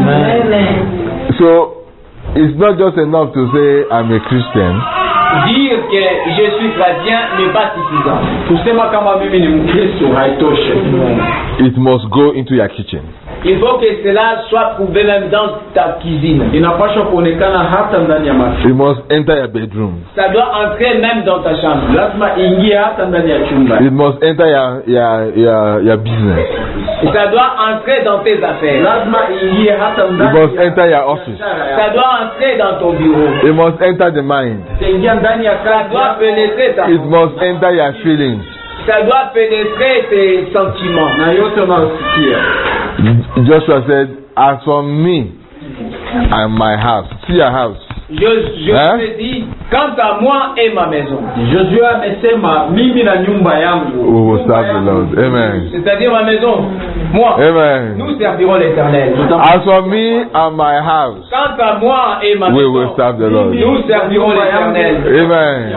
So it's not just enough to say I'm a Christian. Dire que je suis chrétien n'est pas suffisant. Kusema kama mimi ni Mkristo haitoshi. It must go into your kitchen. Il faut que cela soit prouvé même dans ta cuisine. Inapaswa kuonekana hata ndani ya macho. It must enter your bedroom. Ça doit entrer même dans ta chambre. Lazima ingie hata ndani ya chumba. It must enter your your your, your business. Et ça doit entrer dans tes affaires. Lazima ingie hata It ndani must enter your office. Ça doit entrer dans ton bureau. It must enter the mind. Itaingia ndani ya Ça doit kazi pénétrer ta It must enter your feelings. Ça doit pénétrer tes sentiments. na yote unayosikia. Joshua said, as for me and my house, see your house. Je, je Hein? te dis, quant à moi et ma maison, Joshua amesema mimi na nyumba yangu. We will serve the Lord. Amen. c'est-à-dire ma maison, moi, Amen. nous servirons l'Éternel. As for me and my house, Quant à moi et ma we maison, will serve the Lord. nous servirons l'Éternel. Amen.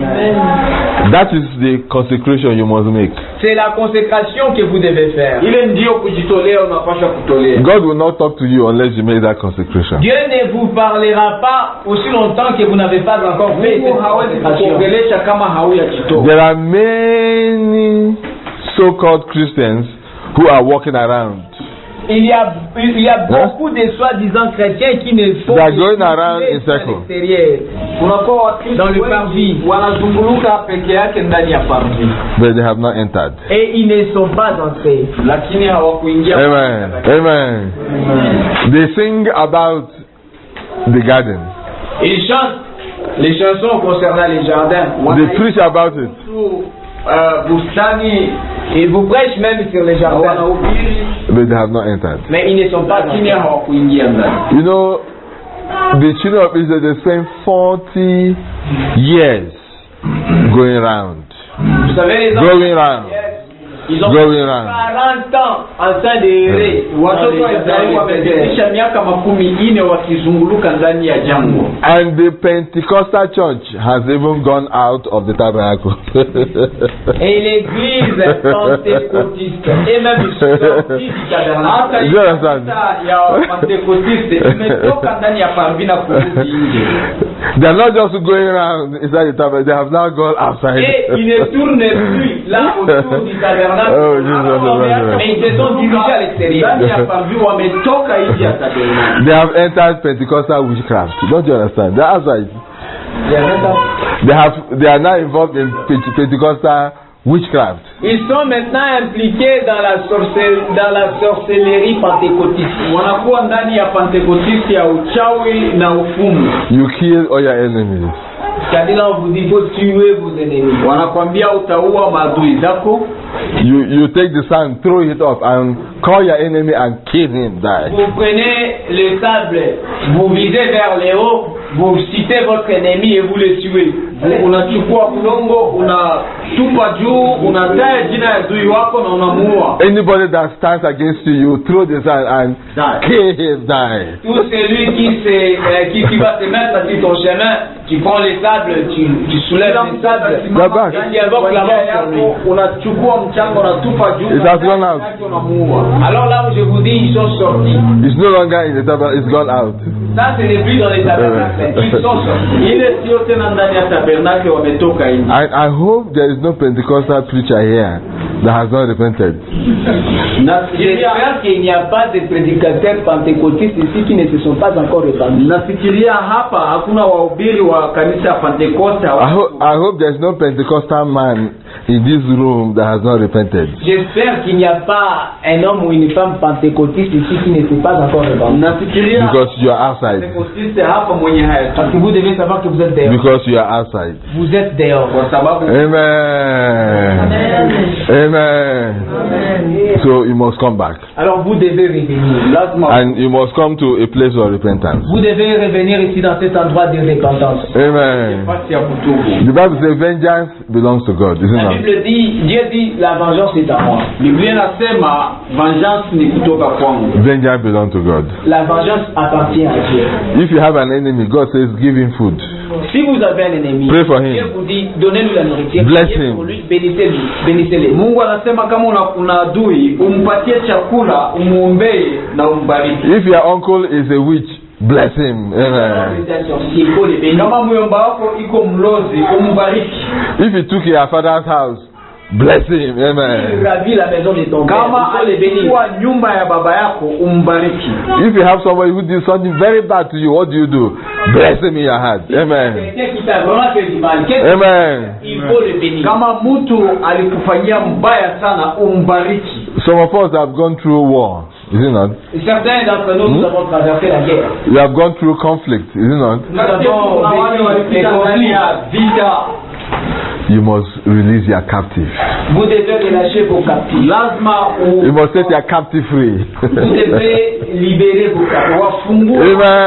That is the consecration you must make. C'est la consécration que vous devez faire. Ile ndio kujitolea unapaswa kutolea. God will not talk to you unless you make that consecration. Dieu ne vous parlera pas aussi longtemps que vous n'avez pas encore fait Mungu cette hawezi consécration. kukuongelesha kama hauyajitoa. There are many so-called Christians who are walking around. Il y a, il y a beaucoup de soi-disant chrétiens qui ne font They are que going around circuler in à circle. l'extérieur. Kunakuwa Wakristo Dans le wengi parvis. wanazunguluka peke yake ndani ya parvi, But they have not entered. Et ils ne sont pas entrés. lakini hawakuingia. Amen. Amen. They sing about the garden. Ils chantent les chansons concernant les jardins. They preach about it. Kuhusu, uh, bustani Ils vous prêchent même sur les na jardins. wanahubiri, But they have not entered. Mais ils ne sont pas lakini entrés. hawakuingia ndani. You know, the children of Israel, they spent forty years going around. Vous savez, les Going round. ils ont Going round. quarante ans en train d'errer. Watoto wa Israeli wamepitisha miaka makumi ine wakizunguluka ndani ya jangwa. And the Pentecostal church has even gone out of the tabernacle. Et l'église pentecôtiste et même ils sont sortis du tabernacle. Hata hii You understand? kanisa ya Pentekostiste imetoka ndani ya parvi na kurudi nje. They are not just going around inside the tabernacle, they have now gone outside. Et ils ne tournent plus là autour du tabernacle. Oh, Jesus. Mais ils se sont dirigés à l'extérieur. Ndani ya parvi wametoka nje ya tabernacle. They have entered Pentecostal witchcraft. Don't you understand? They are outside. They have. They are now involved in Pente- Pentecostal witchcraft. Ils sont maintenant impliqués dans la, sorcelle, dans la sorcellerie pentecôtiste. Wanakuwa ndani ya Pentekostisti ya uchawi na ufumu. You kill all your enemies. C'est-à-dire là, on vous dit, il faut tuer vos ennemis. Wanakwambia utaua maadui zako. You you take the sand, throw it off, and call your enemy and kill him. Die. Vous prenez le sable, vous visez vers les hauts, vous citez votre ennemi et vous le tuez. Unachukua udongo, unatupa juu, unataja jina ya adui wako na unamuua. Anybody that stands against you, you throw the sand and Die. kill him. Die. Tout celui qui, se, euh, qui, qui va se mettre sur ton chemin, tu prends les sables, tu, tu soulèves les sables, Là-bas. et tu invoques la mort sur lui. Unachukua mchanga, unatupa juu, It has gone out. unamuua. Alors là où je vous dis, ils sont sortis. It's no longer in the tabernacle. It's gone out. Ça, ce n'est plus dans les tabernacles. Ils sont sortis. Ile sio tena ndani ya tabernake, wametoka nje. I I hope there is no Pentecostal preacher here that has not repented. J'espère qu'il n'y a pas de prédicateurs pentecôtistes ici qui ne se sont pas encore répandus. Nafikiria hapa hakuna wahubiri wa kanisa ya Pentecoste. I hope I hope there is no Pentecostal man in this room that has not repented. J'espère qu'il n'y a pas un homme ou une femme pentecôtiste ici qui ne s'est pas encore répandu. Nafikiria Because you are outside. Pentecoste hapa mwenye haya. Parce que vous devez savoir que vous êtes dehors. Because you are outside. Vous êtes dehors. Kwa sababu Amen. Amen. So you must come back. Alors vous devez revenir. lazima And you must come to a place of repentance. Vous devez revenir ici dans cet endroit de repentance. Amen. nafasi ya kutubu. The Bible says vengeance belongs to God, isn't La it? Bible dit, Dieu dit, la vengeance est à moi. Biblia inasema vengeance ni kutoka kwangu. Vengeance belongs to God. La vengeance appartient à Dieu. If you have an enemy, God says give him food. Si vous avez un ennemi, Pray for him. Dieu vous dit, donnez-lui la nourriture. Bless Priez him. pour lui, bénissez-lui, bénissez-les. Mungu anasema kama una, una adui umpatie chakula, umuombee na umbariki. If your uncle is a witch, bless him. Amen. Il faut les bénir. Kama myomba wako iko mlozi, umbariki. If he took your father's house, bless him. Il Amen. ravit la maison de ton père. Kama Il faut les bénir. alikuwa nyumba ya baba yako, umbariki. If you have somebody who did something very bad to you, what do you do? Bless him in your heart. Amen. Quelqu'un qui t'a vraiment fait du mal, qu'est-ce Amen. qu'il faut le bénir. Kama mtu alikufanyia mbaya sana, umbariki. Some of us have gone through war, is it not? Certains d'entre nous, nous Hmm? avons traversé la guerre. You have gone through conflict, is it not? Nous avons Kuna wale vécu les walipita ndani conflits. ya vita. You must release your captive. Vous devez relâcher vos captifs. Lazima You u- must set your captive free. Vous devez libérer vos captifs. wafungue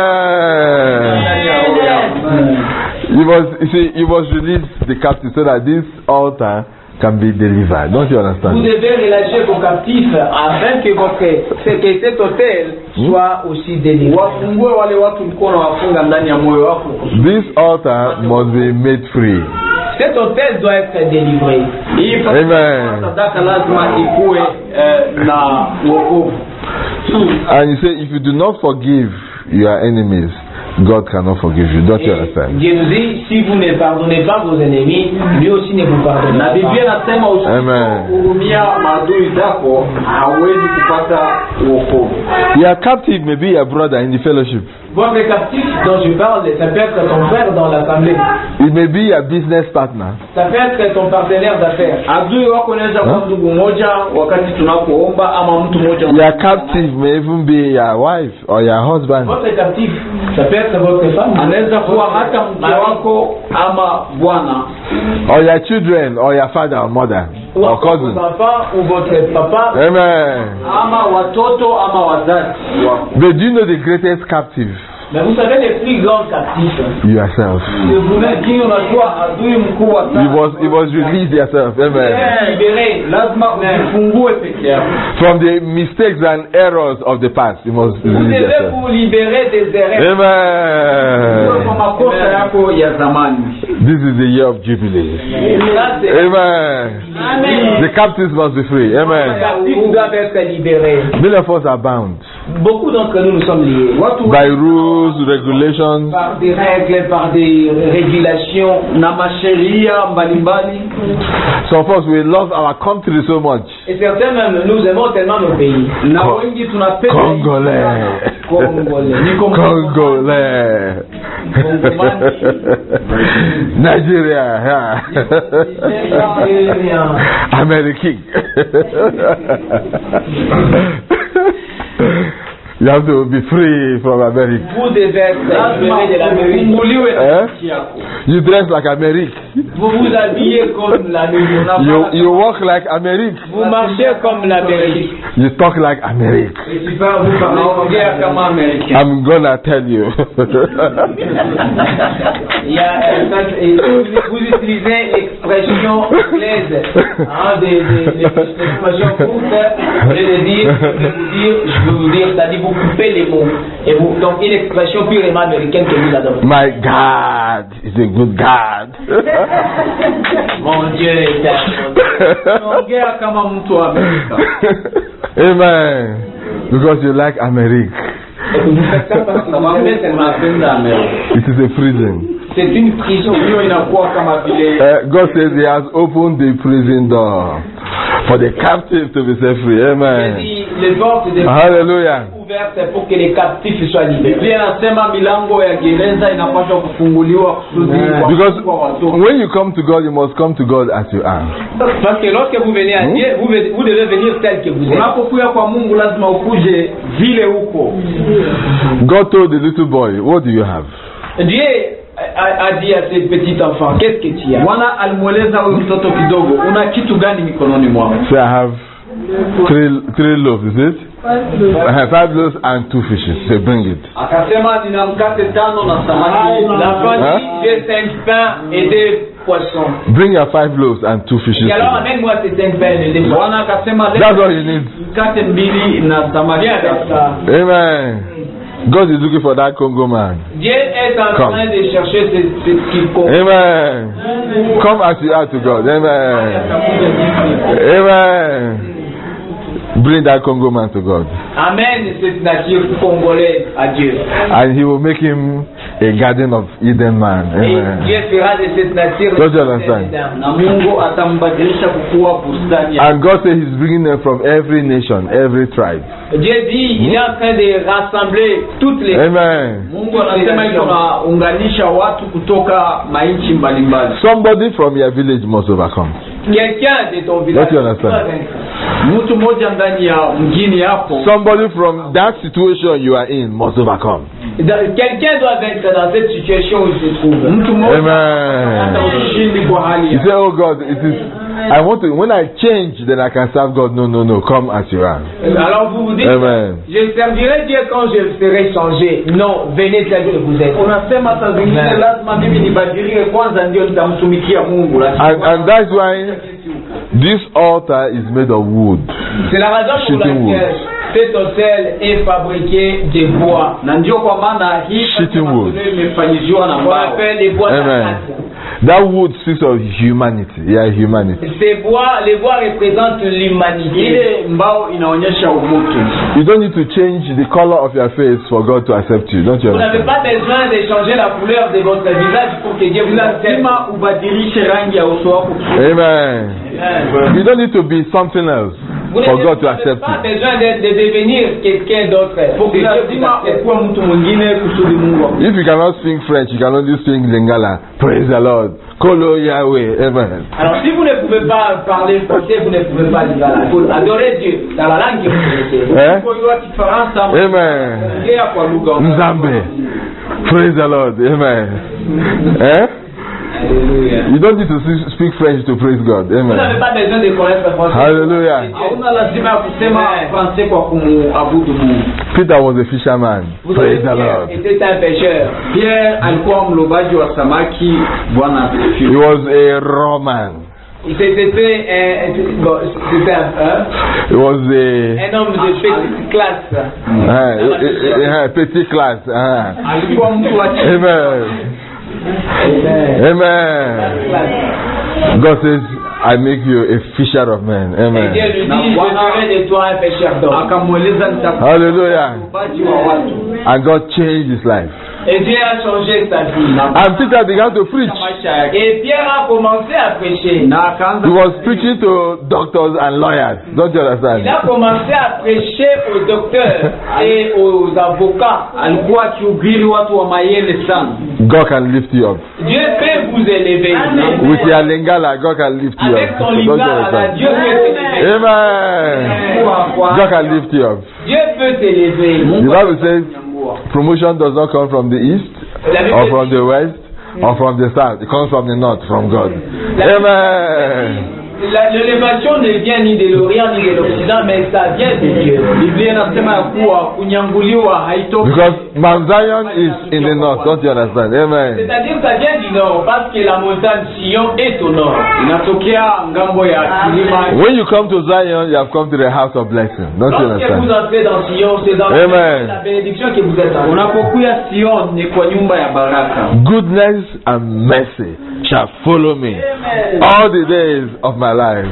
Amen. ndani ya roho yako. You must you see you must release the captive so that this altar can be delivered. Don't you Vous understand? devez relâcher vos captifs afin que votre que cet hôtel soit aussi délivré. Wafungue wale watu ulikuwa unawafunga ndani ya moyo wako. This altar must be made free. Cet hôtel doit être délivré. Hii Amen. sadaka lazima ikuwe eh, na wokovu. And you say if you do not forgive your enemies, God cannot forgive you. Don't you Et understand? Dieu nous dit, si vous ne pardonnez pas vos ennemis, lui aussi ne vous Na pardonnera Biblia pas. inasema Amen. usipohurumia maadui zako hauwezi kupata wokovu. Your captive may be your brother in the fellowship. Votre captif dont je parle, ça peut être ton frère dans l'assemblée. It may be your business partner. Ça peut être ton partenaire d'affaires. Adui wako inaweza kuwa Huh? ndugu mmoja wakati tunapoomba, ama mtu mmoja. Your captive may even be your wife or your husband. Votre captif, ça peut être votre femme. Anaweza kuwa hata mke wako ama bwana, Or your children or your father or mother Ou or encore cousin. vos enfants ou votre papa. Amen. ama watoto ama wazazi wako. But do you know the greatest captive? Mais vous savez les plus grands captifs. Yourself. Lakini unajua adui mkubwa You sana. must, you must release yourself. Amen. Libéré. Lazima ujifungue peke yako. From the mistakes and errors of the past, you must Vous release devez yourself. vous libérer des erreurs. Kwa Amen. makosa yako ya zamani. This is the year of Jubilee. Ça, c'est- Amen. Amen. The captives must be free. Les Amen. captifs doivent être libérés. Many of us are bound Beaucoup d'entre nous, nous sommes liés. Watu by rules, regulations. Par des règles, par des régulations. na masheria mbalimbali. Some of us, we love our country so much. Et certains même, nous aimons tellement nos pays. Na Co- wengi tunapenda Congolais. Congolais. Niko Congolais. Nigeria. yeah. Nigérien. American. You have to be free from America. Vous devez être libéré de l'Amérique. Eh? You dress like America. Vous vous habillez comme l'Amérique. You, you walk like America. Vous marchez comme l'Amérique. You talk like America. Vous parlez comme américain. I'm gonna tell you. Il y a, euh, vous utilisez l'expression anglaise, hein, des, des, des expressions courtes. Je vais dire, je vais vous dire, je vais vous dire, c'est-à-dire vous coupez les mots. Et vous, donc une expression purement américaine que vous adoptez. My God is a good God. Mon Dieu est un Ongea kama mtu wa Amerika. Amen. Because you like America. Vous faites ça parce que vous aimez cette Amérique. It is a prison. C'est une prison. Hiyo inakuwa kama vile Uh, God says He has opened the prison door for the captive to be set free. J'ai Amen. dit, les portes des Hallelujah. ouvertes pour que les captifs soient libérés. Biblia inasema milango ya gereza inapaswa kufunguliwa kusudi Because kwa watoto. when you come to God, you must come to God as you are. Parce que lorsque vous venez à Dieu, vous, vous devez venir tel que vous êtes. Unapokuja kwa Mungu lazima ukuje vile uko. God told the little boy, what do you have? Dieu a, a dit à ce petit enfant, qu'est-ce que tu as? Bwana alimweleza huyu mtoto kidogo, una kitu gani mikononi mwako? So I have three, three loaves, is it? I have five loaves and two fishes. So bring it. Akasema nina mkate tano na samaki. L'enfant dit, j'ai cinq pains et deux poissons. Bring your five loaves and two fishes. Et alors amène-moi ces cinq pains et deux poissons. Bwana akasema That's all you need. mkate mbili na samaki. Viens avec ça. Amen. God is looking for that Congo man. Dieu est en Come. train de chercher ce, ce qu'il faut. Amen. Come as you are to God. Amen. Amen. Bring that Congo man to God. Amène cette nature congolaise à Dieu. And He will make him a garden of Eden man. Et Amen. Dieu fera de cette nature Don't you understand? Na Mungu atambadilisha kukuwa bustani. And God says He's bringing them from every nation, every tribe. Dieu dit, il est en train de rassembler toutes les Amen. Mungu anasema iko naunganisha watu kutoka mainchi mbalimbali. Somebody from your village must overcome. quelqu'un de ton village. Don't you understand? Mtu mmoja ndani ya mjini hapo. Somebody from that situation you are in must overcome. Quelqu'un doit être dans cette situation où il se trouve. Mtu mmoja Amen. ushindi kwa hali. You say, oh God, it is. I want to. When I change, then I can serve God. No, no, no. Come as you are. Alors vous vous dites, Amen. je servirai Dieu quand je serai changé. Non, venez tel que vous êtes. Unasema saa zingine lazima mimi nibadilike kwanza ndio nitamtumikia Mungu. And, and that's why this altar is made of wood. C'est la raison pour Shitting wood. laquelle cet hôtel est fabriqué de bois. Na ndio kwa maana hii Shitting wood. imefanyiziwa na On mbao. appelle les bois Amen. d'Acacia. That wood speaks of humanity. Yeah, humanity. Ces bois, les bois représentent l'humanité. Ile mbao inaonyesha umutu. You don't need to change the color of your face for God to accept you. Don't you Vous n'avez understand? pas besoin de changer la couleur de votre visage pour que Dieu vous accepte. Lazima ubadilishe rangi ya uso wako. Amen. You don't need to be something else Vous for n'avez God to vous n'avez accept pas you. besoin de, de devenir quelqu'un d'autre pour que Dieu vous Lazima accepte. ukuwe mtu mwingine kusudi Mungu akubariki. If you cannot speak French, you can only speak Lingala. Praise the Lord. Kolo Yahweh. Amen. Alors si vous ne pouvez pas parler français, vous ne pouvez pas dire la langue. Adorez Dieu dans la langue que vous connaissez. Eh? Kujua Kifaransa, Amen. ongea kwa lugha. Nzambe. Praise the Lord. Amen. Eh? Alléluia. You don't need to s- speak French to praise God. Vous n'avez Amen. pas besoin de connaître le français. Hallelujah. Hauna lazima ya kusema Fransai kwa kumuabudu Mungu. Peter was a fisherman. Vous Praise savez, the Lord. Pierre était un pêcheur. Pierre alikuwa mlobaji wa samaki. Bwana He asifiwe. was a Roman. C'était un, bon, c'était un, hein, He was a un homme de petite classe. uh, uh, uh, petty class. Uh. Alikuwa mtu wa chini. Amen. Amen. Classe. God says, I make you a fisher of men. Et Dieu Amen. lui dit, je ferai de toi un pêcheur d'hommes. Akamweleza nitakuwa Hallelujah. mlobaji wa watu. And God changed his life. Et Dieu a changé sa vie. And Peter began to preach. Maisha yake. Et Pierre a commencé à prêcher. Na akaanza He was preaching to doctors and lawyers. Don't you Il understand? a commencé à prêcher aux docteurs et aux avocats. alikuwa akihubiri watu wa mayele sana. God can lift you up. Dieu peut vous élever. With your lingala, God can lift you Avec up. ton Don't you lingala, là, understand? Dieu peut t'élever. Amen. God can lift you up. Dieu peut veut s'élever. The Bible says promotion does not come from the east or from the west or from the south. It comes from the north, from God. Amen. L'élévation ne vient ni de l'Orient ni de l'Occident, mais ça vient de Dieu. Biblia inasema ya kuwa kunyanguliwa haitoki. Because Mount Zion is in the north, don't you understand? Amen. C'est-à-dire que ça vient du nord, parce que la montagne Sion est au nord. Inatokea ngambo ya kilima. When you come to Zion, you have come to the house of blessing. Don't you Lorsque vous understand? entrez dans Sion, c'est dans Amen. la bénédiction que vous êtes en. Unapokuya Sion ni kwa nyumba ya baraka. Goodness and mercy shall follow me Amen. all the days of my life.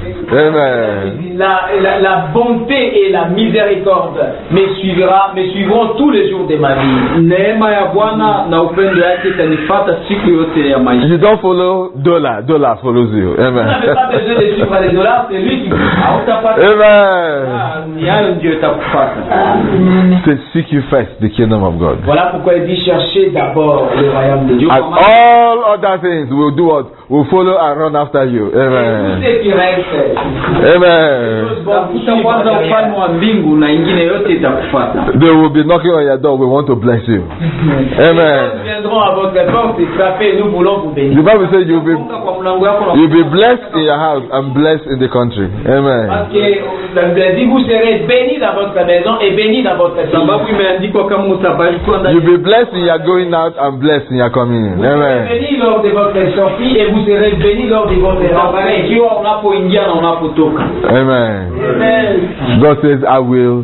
Amen. La, la, la bonté et la miséricorde me suivra, me suivront tous les jours de ma vie. Neema ya Bwana na upendo yake itanifuata siku yote ya maisha. You don't follow dollar, dollar follows you. Vous Amen. n'avez pas besoin de suivre les dollars, c'est lui qui vous Hautapata Amen. ni hayo ndio itakufuata. Say, seek you first the kingdom of God. Voilà pourquoi il dit chercher d'abord le royaume de Dieu. And all other things will do what? Will follow and run after you. Et tout Amen. ce qui reste, Amen. Tafuta kwanza ufalme wa mbingu na ingine yote itakufuata. They will be knocking on your door. We want to bless you. Nous Amen. viendrons à votre porte et frapper, nous voulons vous bénir. The Bible says you'll be Kwa mlango yako na you'll be blessed in your house and blessed in the country. Amen. Parce que la Bible dit vous serez bénis dans votre maison et bénis dans votre pays. sababu imeandikwa kama utabarikiwa ndani. You'll be blessed in your going out and blessed in your coming in. Vous serez Amen. bénis lors de votre sortie et vous serez bénis lors de votre rentrée. Utabarikiwa unapoingia na unapotoka. Amen. Amen. God says, I will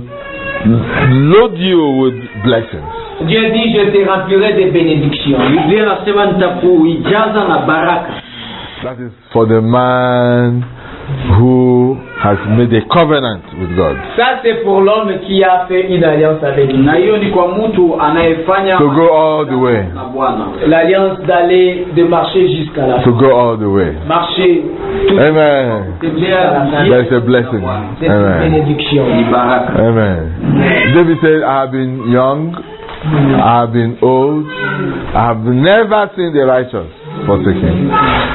load you with blessings. Dieu dit je te remplirai de bénédictions. Biblia inasema nitakuijaza na baraka. That is for the man who has made a covenant with God. Ça c'est pour l'homme qui a fait une alliance avec Dieu. Na hiyo ni kwa mtu anayefanya To go all the way. na Bwana. L'alliance d'aller, de marcher jusqu'à la To fin. go all the way. Marcher tout Amen. Tembea There is a blessing. c'est une Amen. bénédiction. ni baraka. Amen. David said, I have been young, I have been old, I have never seen the righteous forsaken,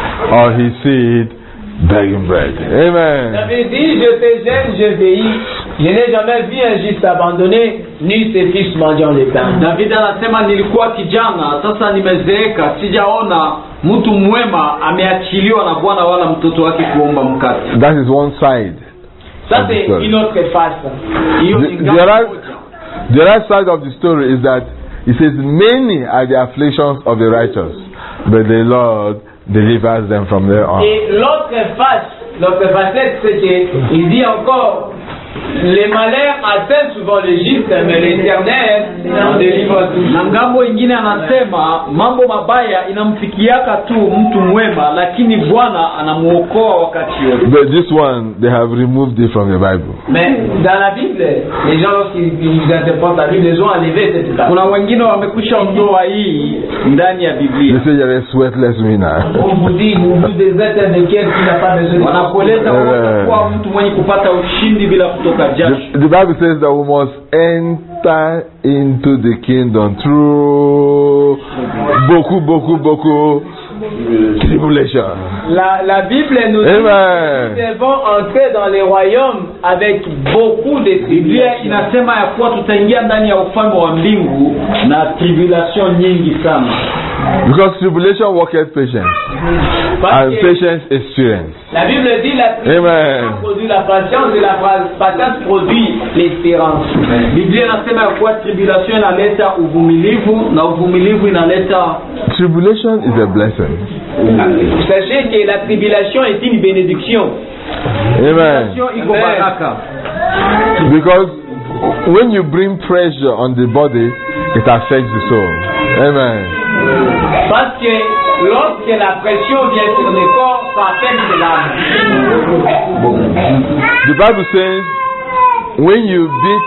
or his seed begging bread. Amen. J'avais dit, je t'ai jeune, je vieillis, je n'ai jamais vu un juste abandonné, ni ses fils mendiant le pain. David anasema nilikuwa kijana, sasa nimezeeka, sijaona mtu mwema ameachiliwa na Bwana wala mtoto wake kuomba mkate. That is one side. Ça c'est une autre face. Hiyo The, ni the, ngambo other, moja. the other side of the story is that it says, many are the afflictions of the righteous, but the Lord delivers them from their own. Et l'autre face, l'autre facette, c'est qu'il dit encore, les malheurs atteignent souvent le juste, mais l'Éternel en délivre tous. Na ngambo ingine anasema mambo mabaya inamfikiaka tu mtu mwema, lakini Bwana anamuokoa wakati wote. But this one, they have removed it from the Bible. Mais dans la Bible, les gens lorsqu'ils ils interprètent la Bible, ils ont enlevé cette partie. Kuna wengine wamekwisha ondoa hii ndani ya They Biblia. say you're a sweatless winner. On vous dit, vous vous des êtres de quel qui n'a pas besoin de Wanakueleza wewe kuwa mtu mwenye kupata ushindi bila kutoka jasho. The, the Bible says that we must enter into the kingdom through beaucoup, beaucoup, beaucoup tribulation. La, la Bible nous dit Amen. que nous devons entrer dans les royaumes avec beaucoup de Biblia tribulations. inasema ya kuwa tutaingia ndani ya ufalme wa mbingu na tribulation nyingi sana. Because tribulation worketh patience, Parce and que patience experience. la Bible dit la Amen. tribulation produit la patience et la patience produit l'espérance. Biblia inasema ya kuwa tribulation inaleta uvumilivu na uvumilivu inaleta Tribulation is a blessing. Sachez que la tribulation est une bénédiction. Amen. iko baraka. Because when you bring pressure on the body, it affects the soul. Amen. Parce que lorsque la pression vient sur le corps, ça affecte l'âme. The Bible says, when you beat.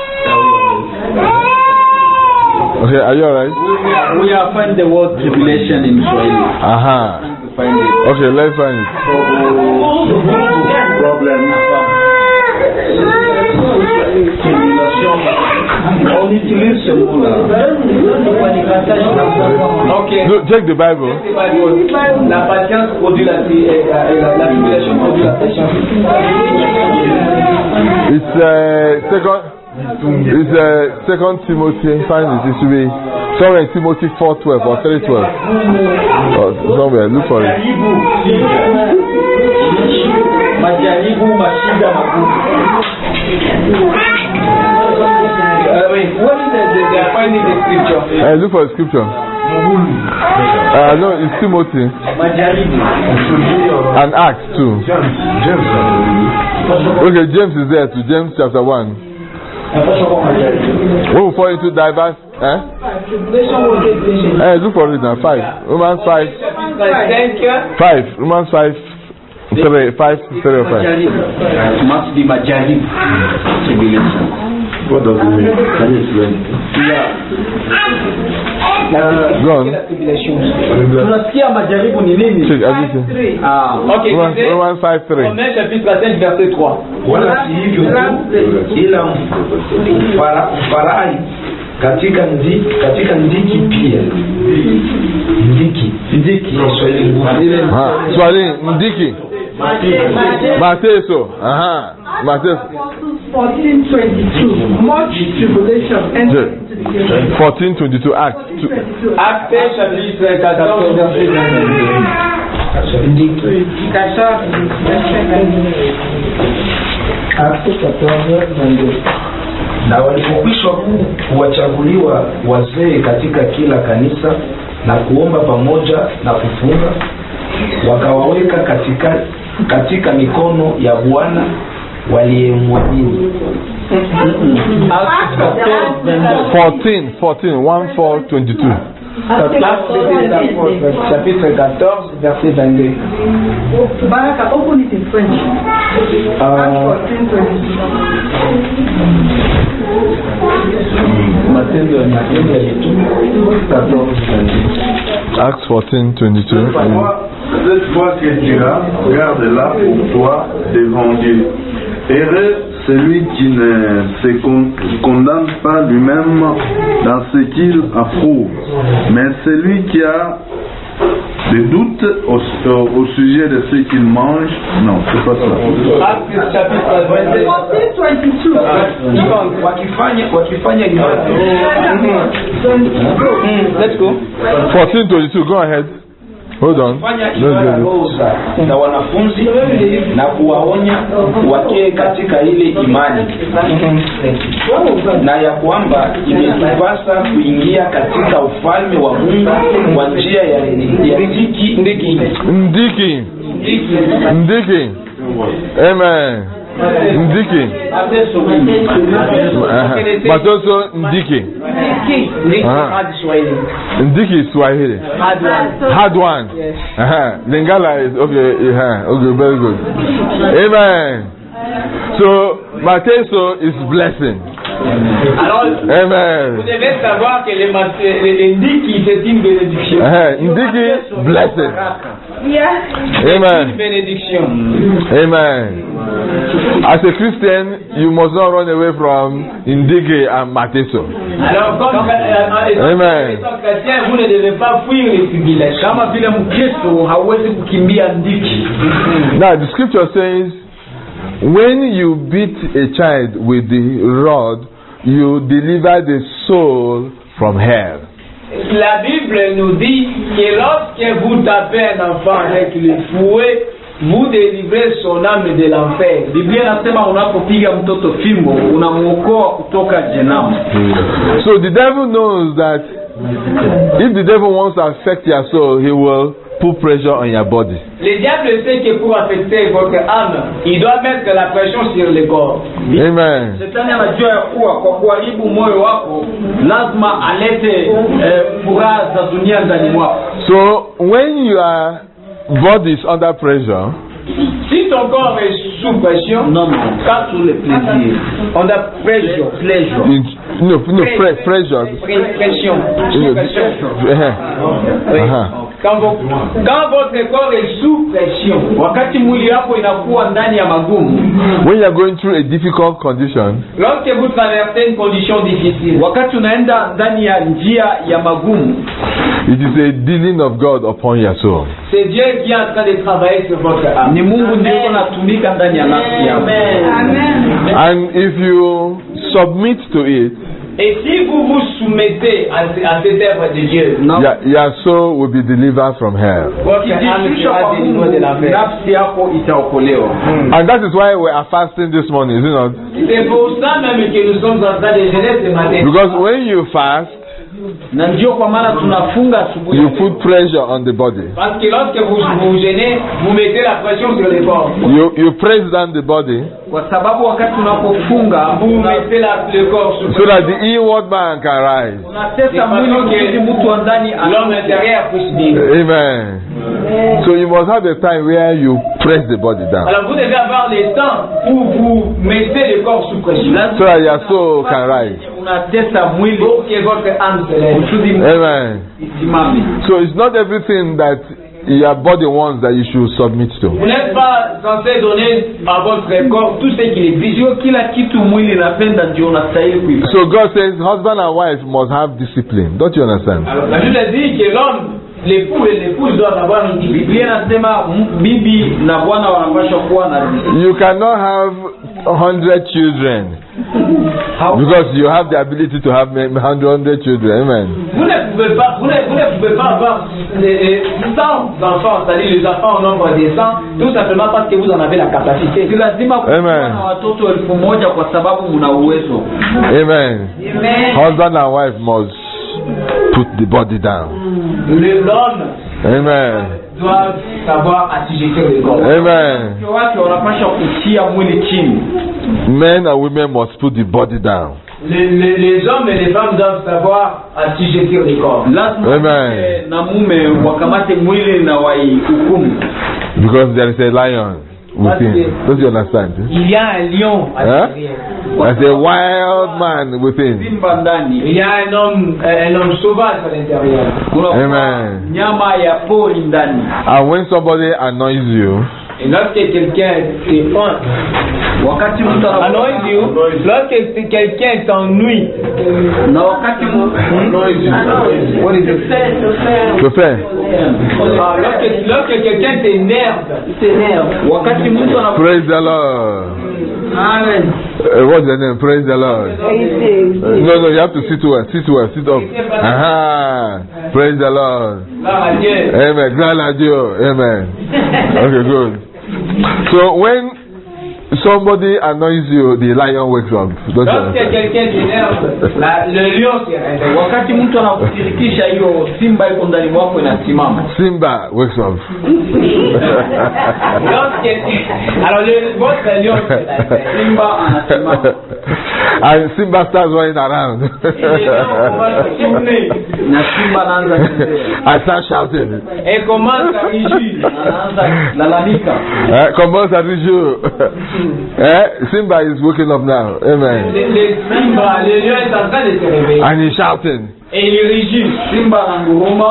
Okay, are you alright? We are find the word tribulation in Swahili. Aha. Find it. Okay, let's find it. Problem. On utilise ce mot-là. Ok. No, check the Bible. La patience produit la, la, la tribulation produit la patience. It's uh, second It's uh, Second Timothy. Find it. It should be somewhere in Timothy four twelve or three twelve. Or somewhere. Look for it. Majaribu mashida magumu. What is the, the, they are finding the scripture? Uh, look for the scripture. Uh, no, it's Timothy. And Acts too. Okay, James is there too. James chapter one. When we fall into diverse, eh? Eh, look for it now. Five. Romans five. Five. Romans five. Three. Five. Three or five. Must be Majarib. What does it mean? Can you explain? Yeah. Go on. Tunasikia majaribu ni nini? Check everything. Ah, okay. Romans, Romans five three. Romains chapitre cinq verset trois. Wala si hivyo tu, ila ufara- ufarai katika ndi katika ndiki pia. Ndiki. Ndiki. Yes, Swahili ngumu. Ah, Swahili ndiki. Mateso. Aha. Mateso. fourteen twenty-two. Much tribulation. Yeah. fourteen twenty-two Acts. Actes chapitre quatorze verset vingt-deux. Ndiki. Actes quatorze vingt-deux. Na walipokwisha kuwachaguliwa wazee katika kila kanisa na kuomba pamoja na kufunga, wakawaweka katika katika mikono ya Bwana waliyemwamini. fourteen fourteen one four twenty-two. Chapitre quatorze verset vingt-deux. Baraka, open it in French. Acts fourteen twenty-two. Matendo ya Mitume quatorze vingt-deux. Acts fourteen twenty-two. Cette fois que tu as, garde-la pour toi devant Dieu. Heureux celui qui ne se con- condamne pas lui-même dans ce qu'il approuve, mais celui qui a des doutes au, au, au sujet de ce qu'il mange. Non, c'est pas ça. Actes chapitre vingt-deux. fourteen twenty-two. Wakifanya wakifanya Mm, let's go. fourteen twenty-two. Go ahead. Hold on. fanya Let's ibada get it. roho za na wanafunzi na kuwaonya wakie katika ile imani, na ya kwamba imetupasa kuingia katika ufalme wa Mungu kwa njia ya ya ndiki ndiki Ndiki. Ndiki. Amen. Ndiki. Aha. Matoso Ndiki. Aha. Ndiki is Swahili. Hard one. Aha. Lingala is okay. Aha. Okay, very good. Amen. So Mateso is blessing. Alors, vous Amen. devez savoir que les, mat- les, les ndiki, c'est une bénédiction. Aha. Ndiki blessing. Yeah. Amen. Une bénédiction. Amen. As a Christian, you must not run away from Ndiki and Mateso. Alors, comme euh, Amen. étant chrétien, vous ne devez pas fuir les tribulations. Kama vile Mkristo hauwezi kukimbia ndiki. Now, the scripture says, when you beat a child with the rod, you deliver the soul from hell. La Bible nous dit que lorsque vous tapez un enfant avec le fouet, vous délivrez son âme de l'enfer. Biblia inasema unapopiga mtoto fimbo unamuokoa kutoka jehanamu. So the devil knows that if the devil wants to affect your soul, he will put pressure on your body. Le diable sait que pour affecter votre âme, il doit mettre la pression sur le corps. Amen. Shetani anajua ya kuwa kwa kuharibu moyo wako lazima alete eh, furaha za dunia ndani mwako. So when your body is under pressure, Si ton corps est sous pression, Non, non, pas tous les plaisirs. on a pression. Pleasure. in, no, no pre- pressure. Pré- Pression. You know, Sous pression. uh-huh. Oui. Uh-huh. Quand, vous- quand votre corps est sous pression, Wakati mwili wako inakuwa ndani ya magumu, When you are going through a difficult condition, lorsque vous traversez une condition difficile, wakati unaenda ndani ya njia ya magumu, It is a dealing of God upon your soul. C'est Dieu qui est en train de travailler sur votre âme. Ni Mungu ndiye anatumika ndani ya nafsi yako. Amen. And if you submit to it, Et si vous vous soumettez à, à cette œuvre de Dieu, Na your, your soul will be delivered from hell. votre âme ukijishusha sera kwa délivrée de Mungu, l'enfer. nafsi yako itaokolewa. And that is why we are fasting this morning, is it not? C'est pour ça même que nous sommes en train de jeûner ce matin. Because when you fast, Na ndio kwa maana tunafunga asubuhi. you put pressure on the body. Parce que lorsque vous vous gênez, vous mettez la pression sur les corps. You, you press down the body Kwa sababu wakati tunapofunga Vous mettez la, le corps sur so that the inward man can rise. unatesa mwili kusudi mtu wa ndani l'homme intérieur puisse vivre. Amen. So you must have a time where you press the body down Alors vous devez avoir le temps où vous mettez le corps sous pression. so that your soul can rise. unatesa mwili Pour que votre âme se lève. kusudi Amen. isimame. So it's not everything that your body wants that you should submit to. Vous n'êtes pas censé donner à votre corps tout ce qu'il exige. Sio kila kitu mwili inapenda ndio unastahili kuifanya. So God says husband and wife must have discipline. Don't you understand? Alors la Bible dit que l'homme, l'époux et l'épouse doivent avoir une discipline. Biblia inasema m- bibi na bwana wanapaswa kuwa na discipline. You cannot have a hundred children because you have the ability to have a hundred children. Amen. Vous ne pouvez pas, vous ne, vous ne pouvez pas avoir euh, cent enfants, c'est-à-dire les enfants au nombre des cent, tout simplement parce que vous en avez la capacité. Si lazima kuwa Amen. na watoto elfu moja kwa sababu mna uwezo. Amen. Husband and wife must put the body down. Le- L'homme Amen. doit savoir assujettir le corps. Amen. Mke wake wanapaswa kutia mwili chini. Men and women must put the body down. Les, les, les hommes et les femmes doivent savoir assujettir le corps. Lazima Amen. mke na mume wakamate mwili na waihukumu. Because there is a lion within. Don't you understand? Il y a un lion à Hein? l'intérieur. There's a wild man within. Simba ndani. Il y a un homme, un homme sauvage à l'intérieur. Kuna Amen. nyama ya pori ndani. And when somebody annoys you, Et lorsque quelqu'un te pointe, Wakati mtu anapo- annoys you, lorsque quelqu'un t'ennuie, na wakati mtu what is it? to fair. Ah, lorsque, lorsque quelqu'un t'énerve, wakati mtu anapo- Praise the Lord. Amen. Uh, what's the name? Praise the Lord. Uh, no, no, you have to sit well, sit well, sit up. Aha. Praise the Lord. Gloire à Dieu. Amen. Gloire à Dieu. Amen. Okay, good. So when somebody annoys you, the lion wakes up. Don't you Lorsque understand? quelqu'un t'énerve, la- le lion se réveille. wakati mtu anakushirikisha hiyo simba iko ndani mwako inasimama. Simba wakes up. Lorsque, alors le, votre lion se réveille. Simba anasimama. And Simba starts running around. Et les lions commencent à tourner Na simba anaanza kutembea. I start shouting. et commencent à rugir. Anaanza lalamika. Eh, commence à toujours. Eh, Simba is waking up now. Amen. Le, le Simba, le lion est en train de se réveiller. And he's shouting. Et il rugit. Simba ananguruma.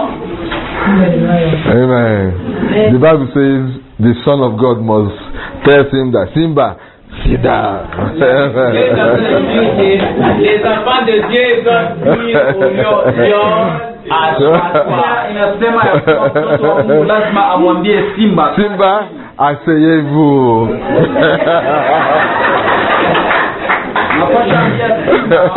Amen. The Bible says the Son of God must tell Simba, Simba, sit down. Dieu est en train de dire que les enfants de Dieu doivent dire au lion, lion, assois-toi. Inasema ya kuwa mtoto wa Mungu lazima amwambie simba. Simba, asseyez-vous. Napasha ambia simba.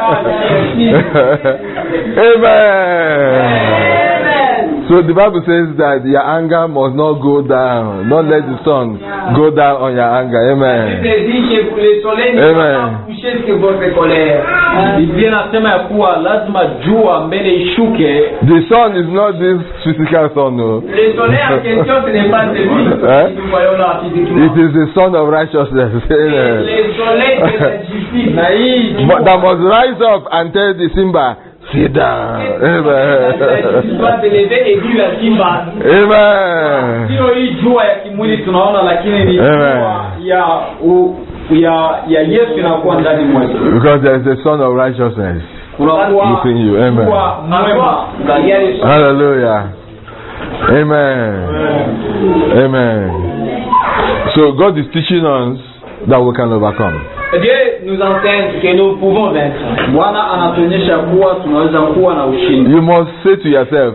Amen. So the Bible says that your anger must not go down. Don't let the sun go down on your anger. Il Amen. dit que le soleil ne Amen. va pas coucher sur votre colère. Biblia inasema ya kuwa lazima jua mbele ishuke. The sun is not this physical sun, no. Le soleil en question, ce n'est pas celui Hein? que nous voyons là physiquement. It is the sun of righteousness. Amen. Le soleil de la justice. Na hii But that must rise up and tell the Simba, sit down. Amen. Il doit se lever et dire à Simba. Amen. sio hii jua ya kimwili tunaona, lakini ni Amen. jua ya u, ya ya Yesu inakuwa ndani mwetu. Because there is a sun of righteousness Kunakuwa within you. Amen. jua mwema ndani yetu. Hallelujah. Amen. Amen. So God is teaching us that we can overcome. Dieu nous enseigne que nous pouvons vaincre. Bwana anatuonyesha kuwa tunaweza kuwa na ushindi. You must say to yourself,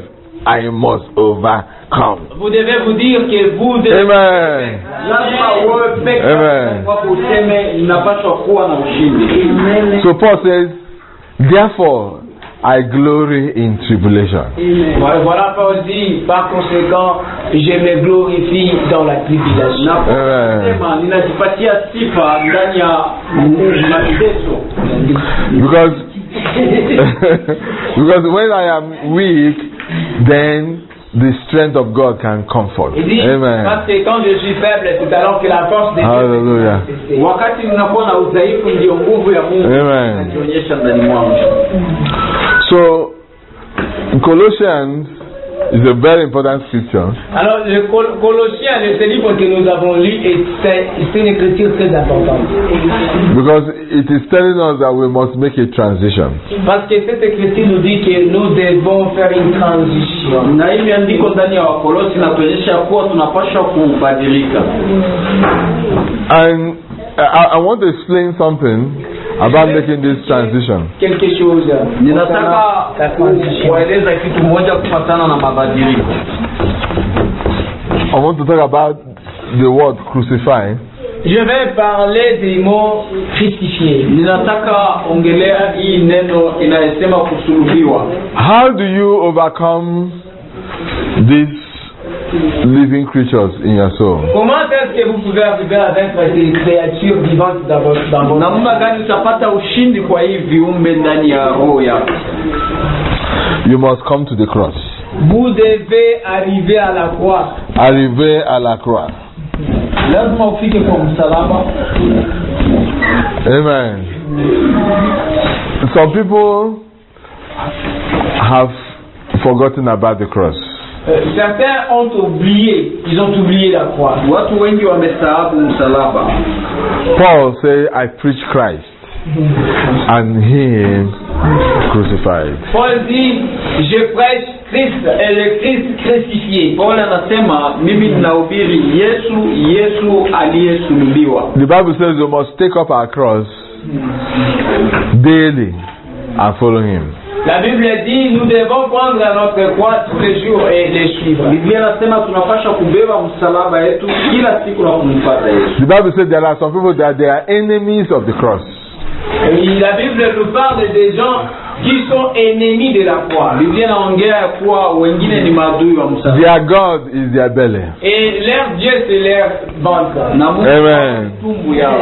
I must overcome. Vous devez vous dire que vous devez. Amen. lazima wewe peke Amen. yako useme inapaswa kuwa na ushindi. So Paul says, therefore I glory in tribulation. Voilà, Paul dit, par conséquent, je me glorifie dans la tribulation. Na kusema ninajipatia sifa ndani ya mateso. Because because when I am weak, then the strength of God can comfort. Il dit, Amen. parce que quand je suis faible, c'est alors que la force de Dieu. Hallelujah. Wakati ninakuwa na udhaifu ndio nguvu ya Mungu Amen. inajionyesha ndani mwangu. So Colossians is a very important scripture. Alors, le Col- Colossiens, le ce livre que nous avons lu, est- c'est c'est une écriture très importante. Because it is telling us that we must make a transition. Parce que cette écriture nous dit que nous devons faire une transition. Na hili andiko ndani ya Wakolosi natuonyesha kuwa tunapaswa kubadilika. And I, I want to explain something about making this transition. Quelque chose. Ninataka La transition. kueleza kitu moja kufatana na mabadiliko. I want to talk about the word crucify. Je vais parler des mots crucifiés. Ninataka ongelea hii neno inayosema kusulubiwa. How do you overcome these living creatures in your soul? Comment est-ce que vous pouvez arriver à vaincre ces créatures vivantes dans votre dans votre Namna gani utapata ushindi kwa hii viumbe ndani ya roho yako? You must come to the cross. Vous devez arriver à la croix. Arriver à la croix. Lazima ufike kwa msalaba. Amen. Some people have forgotten about the cross. Euh, certains ont oublié, ils ont oublié la croix. Watu wengi wamesahau msalaba. Paul said, I preach Christ and Him crucified. Paul dit, je prêche Christ et le Christ crucifié. Paul anasema mimi ninahubiri Yesu, Yesu aliyesulubiwa. The Bible says we must take up our cross daily and follow Him. La Bible dit, nous devons prendre notre croix tous les jours et les suivre. Biblia inasema tunapaswa kubeba msalaba yetu kila siku na kumfuata Yesu. The Bible says there are some people that they are enemies of the cross. Et la Bible nous parle des gens qui sont ennemis de la croix. Biblia inaongea ya kuwa wengine ni maadui wa msalaba. Their God is their belly. Et leur Dieu, c'est leur ventre. Na Mungu Amen. tumbu yao.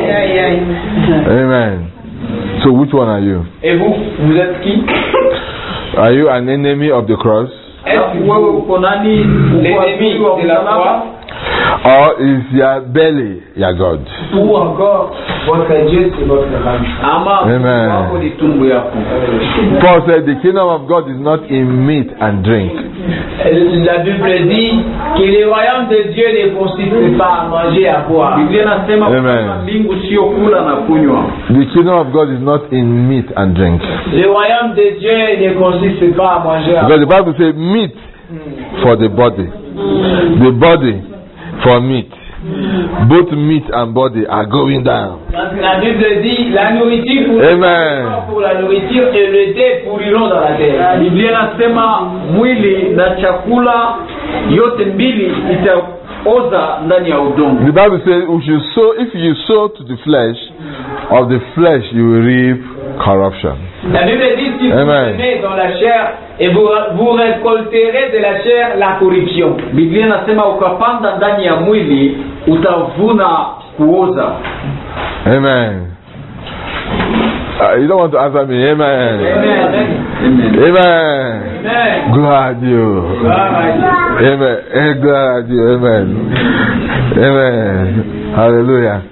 Amen. So which one are you? Et vous, vous êtes qui? Are you an enemy of the cross? Est-ce que Wewe vous, uko nani? Uko l'ennemi adui wa de la msalaba? croix, Or is your belly your God? ou encore votre Dieu, c'est votre ventre? Ama Amen. wako ni tumbu yako. Paul said the kingdom of God is not in meat and drink. La Bible dit que le royaume de Dieu ne consiste pas à manger, à boire. Biblia inasema Amen. kwamba mbingu sio kula na kunywa. The kingdom of God is not in meat and drink. Le royaume de Dieu ne consiste pas à manger, à Because the Bible says meat for the body. The body for meat. Both meat and body are going down. La Bible dit la nourriture pour, Amen. pour la nourriture et le thé pourriront dans la terre. Biblia inasema mwili na chakula yote mbili itaoza ndani ya udongo. The Bible says if you sow, if you sow to the flesh, of the flesh you will reap corruption. La Bible dit si vous Amen. semez dans la chair et vous, vous récolterez de la chair la corruption. Biblia inasema ukapanda ndani ya mwili utavuna kuoza. Amen. Uh, you don't want to answer me. Amen. Amen. Amen. Amen. Gloire à Dieu. Amen. Eh, gloire à Dieu. Amen. Amen. Hallelujah.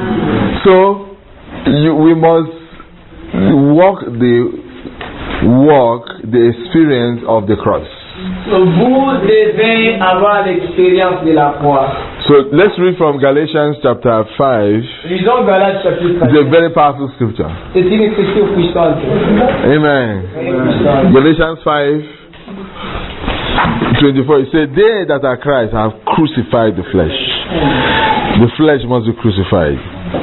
So you, we must walk the walk the experience of the cross. Vous devez avoir l'expérience de la croix. So let's read from Galatians chapter five. Lisons Galates chapitre It's a cinq. very powerful scripture. C'est une écriture puissante. Amen. Très puissante. Galatians five twenty-four. It says, they that are Christ have crucified the flesh. The flesh must be crucified.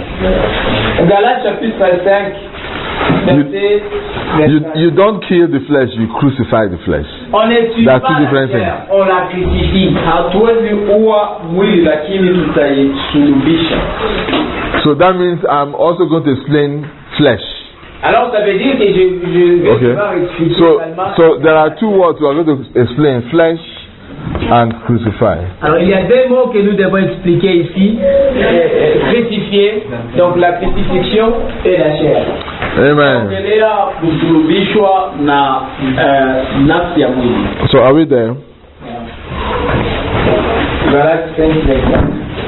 Galates chapitre cinq. You, Verset you, vingt-cinq. you don't kill the flesh, you crucify the flesh. On n'étudie There are pas two la different chair, on la crucifie. Hatuwezi uwa mwili lakini tutaisulubisha. So that means I'm also going to explain flesh. Alors ça veut dire que je, je vais Okay. devoir expliquer So, également. so there are two words we are going to explain: flesh and crucify. Alors il y a deux mots que nous devons expliquer ici. Euh, euh, crucifier, donc la crucifixion et la chair. Amen. Ongelea kusulubishwa na eh, nafsi ya mwili. So are we there? Galates cinq, vingt-quatre.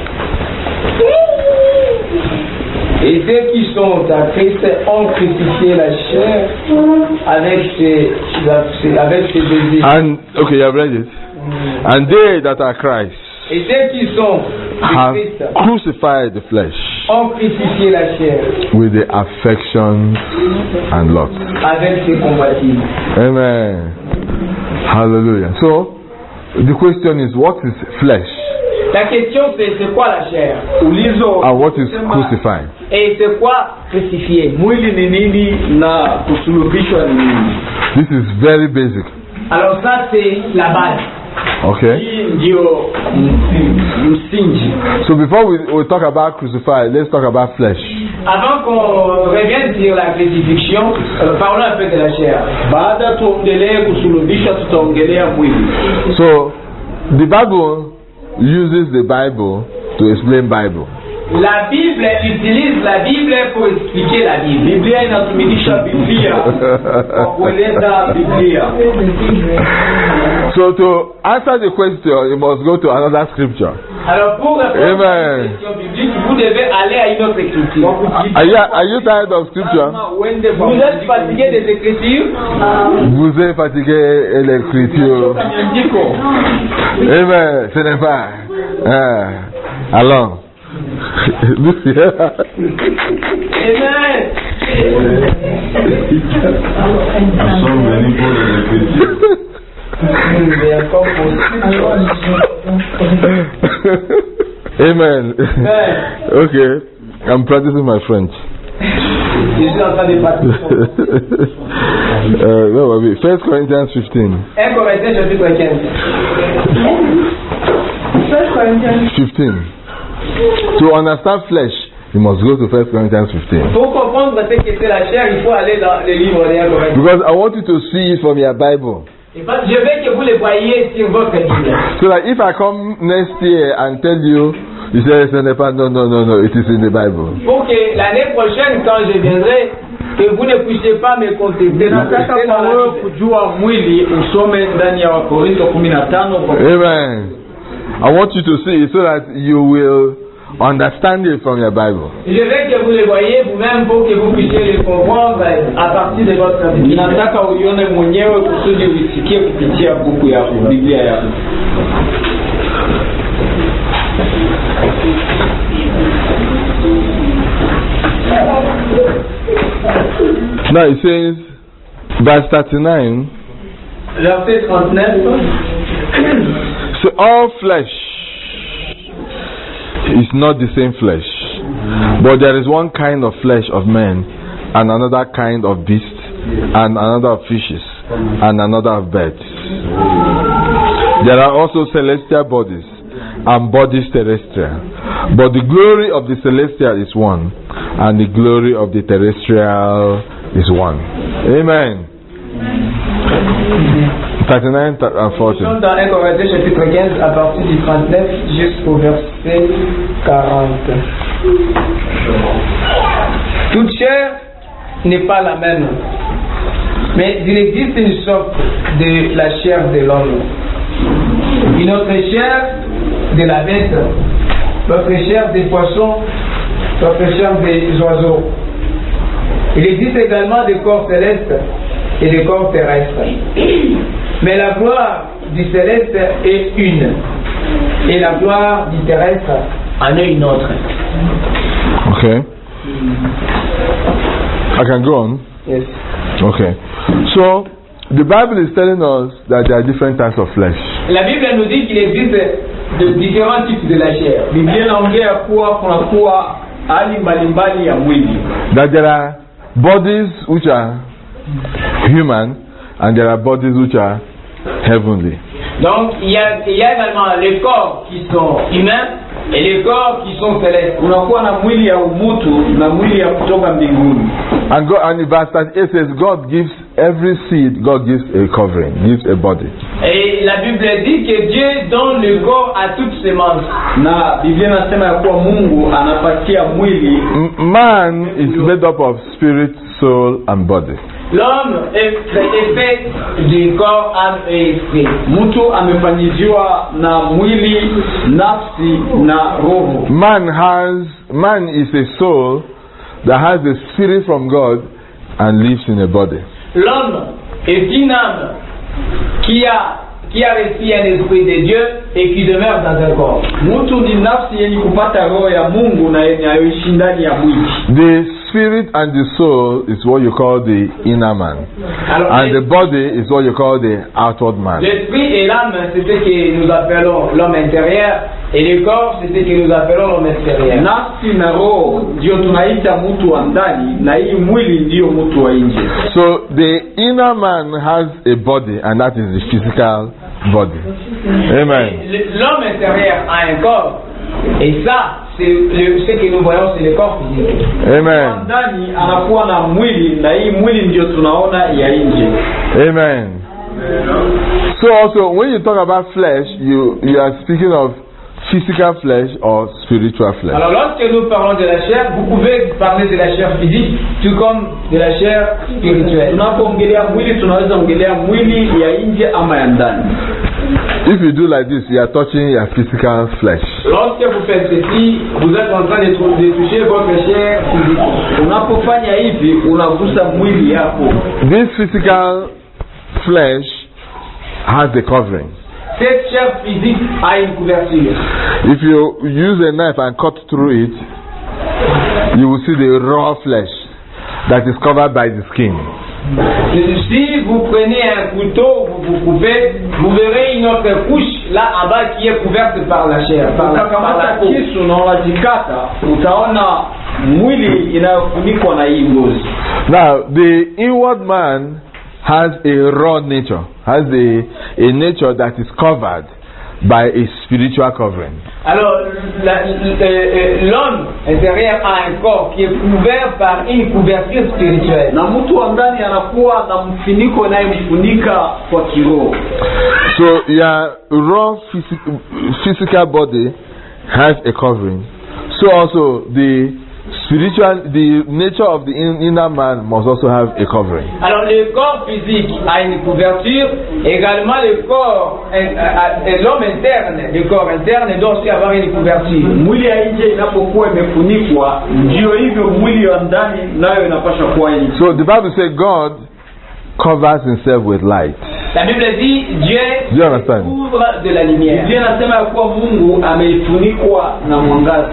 Et ceux qui sont à Christ ont crucifié la chair avec ses, avec ses désirs. And okay, you have read it. And they that are Christ Et ceux qui sont de have Christ crucified the flesh ont crucifié la chair with the affections and lusts. avec ses combatifs. Amen. Hallelujah. So the question is, what is flesh La question c'est c'est quoi la chair Ulizo and what is crucified? et c'est quoi crucifié. mwili ni nini na kusulubishwa ni nini? This is very basic. Alors ça c'est la base. Okay. Hii ndio msi- msingi. So before we, we talk about crucified, let's talk about flesh. Avant qu'on revienne sur la crucifixion, euh, parlons un peu de la chair. Baada tuongelee kusulubishwa, tutaongelea mwili. So the Bible uses the Bible to explain Bible. La Bible utilise la Bible pour expliquer la Bible. Biblia inatumilisha Biblia kwa kueleza Biblia. So to answer the question, you must go to another scripture. Alors pour répondre à Amen. la question biblique, vous devez aller à une autre écriture. Are you, are you tired of scripture? Uende kwa Vous êtes fatigué des écritures? Vous êtes fatigué de l'écriture. Maandiko. Amen. Ce n'est pas. Ah. Allons. Amen. Nous sommes venus pour les écritures. Mais encore Amen. Amen. Okay. I'm practicing my French. Je suis en train de pratiquer. uh, where were we? First Corinthians fifteen. un Corinthiens chapitre quinze. First Corinthians. fifteen. To understand flesh, you must go to First Corinthians fifteen. Pour comprendre ce que c'est la chair, il faut aller dans le livre de un Corinthiens. Because I want you to see it from your Bible. Et parce que je veux que vous le voyez sur votre Bible. So that if I come next year and tell you, you say, "Ce n'est pas, no, no, no, no, it is in the Bible." Pour que l'année prochaine, quand je viendrai, que vous ne puissiez pas me contester. Nataka kwa wewe kujua mwili usome ndani ya Wakorintho kumi na tano kwa Amen. I want you to see it so that you will understand it from your Bible. Je veux que vous le voyez vous-même pour que vous puissiez le comprendre à partir de votre Bible. nataka uione mwenyewe kusudi uisikie kupitia buku yako, Biblia yako. Now it says, verse thirty-nine, Verset trente-neuf. so all flesh is not the same flesh, but there is one kind of flesh of men, and another kind of beasts, and another of fishes, and another of birds. There are also celestial bodies, and bodies terrestrial. But the glory of the celestial is one, and the glory of the terrestrial is one. Amen. thirty-nine and forty. Nous sommes dans un Corinthiens chapitre quinze à partir du trente-neuf jusqu'au verset quarante. Toute chair n'est pas la même, mais il existe une sorte de la chair de l'homme, une autre chair de la bête, l'autre chair des poissons, l'autre chair des oiseaux. Il existe également des corps célestes et des corps terrestres. Mais la gloire du céleste est une, et la gloire du terrestre en est une autre. Okay. I can go on. Yes. Okay. So the Bible is telling us that there are different types of flesh. La Bible nous dit qu'il existe de différents types de la chair. Biblia inaongea kuwa kunakuwa hali mbalimbali ya mwili. That there are bodies which are human and there are bodies which are heavenly. Donc il y a, il y a également les corps qui sont humains et les corps qui sont célestes. Kunakuwa na mwili ya umutu na mwili ya kutoka mbinguni. And God, and in verse thirty-eight says, God gives every seed, God gives a covering, gives a body. Et la Bible dit que Dieu donne le corps à toute semence. Na Biblia inasema ya kuwa Mungu anapatia mwili. M- man is made up of spirit, soul, and body. L'homme est, est fait du corps, âme et esprit. Mtu amefanyiziwa na mwili, nafsi na roho. Man has, man is a soul that has the spirit from God and lives in a body. L'homme est une âme qui a qui a reçu un esprit de Dieu et qui demeure dans un corps. Mtu ni nafsi yenye kupata roho ya Mungu na yenye ayoishi ndani ya mwili. The spirit and the soul is what you call the inner man. Alors, And the body is what you call the outward man. l'esprit et l'âme, c'est ce que nous appelons l'homme intérieur, et le corps, c'est ce que nous appelons l'homme extérieur. Nafsi na roho ndio tunaita mtu wa ndani na hii mwili ndio mtu wa nje. So the inner man has a body, and that is the physical body. Amen. Le- L'homme intérieur a un corps, et ça, c'est le, ce que nous voyons, c'est le corps physique. Amen. Ndani anakuwa na mwili na hii mwili ndio tunaona ya nje. Amen. So also, when you talk about flesh, you you are speaking of physical flesh or spiritual flesh. Alors lorsque nous parlons de la chair, vous pouvez parler de la chair physique, tout comme de la chair spirituelle. Tunapoongelea mwili tunaweza ongelea mwili ya nje ama ya ndani. If you do like this, you are touching your physical flesh. Lorsque vous faites ceci, vous êtes en train de, trou- de toucher votre chair physique. Unapofanya hivi unagusa mwili yako. This physical flesh has the covering. Cette chair physique a une couverture. If you use a knife and cut through it, you will see the raw flesh that is covered by the skin. Si vous prenez un couteau, vous vous coupez, vous verrez une autre couche là en bas qui est couverte par la chair, par la, par la Ukakamata peau. kisu na unajikata, utaona mwili inayofunikwa na hii ngozi. Now, the inward man has a raw nature, has a, a nature that is covered by a spiritual covering. Alors, la- euh, l'homme intérieur a un corps qui est couvert par une couverture spirituelle. Na mtu wa ndani anakuwa na mfuniko inayemfunika kwa kiroho. So, your raw physical, physical body has a covering. So also the spiritual, the nature of the in, inner man must also have a covering. Alors, le corps physique a une couverture, également le corps, euh, euh, l'homme interne, le corps interne doit aussi avoir une couverture. Mwili ya nje inapokuwa imefunikwa, ndio hivyo mwili wa ndani nayo inapasha kuwa nje. So the Bible says God covers himself with light. La Bible dit Dieu Do you understand? couvre de la lumière. Biblia inasema ya kuwa Mungu ameifunikwa na mwangaza.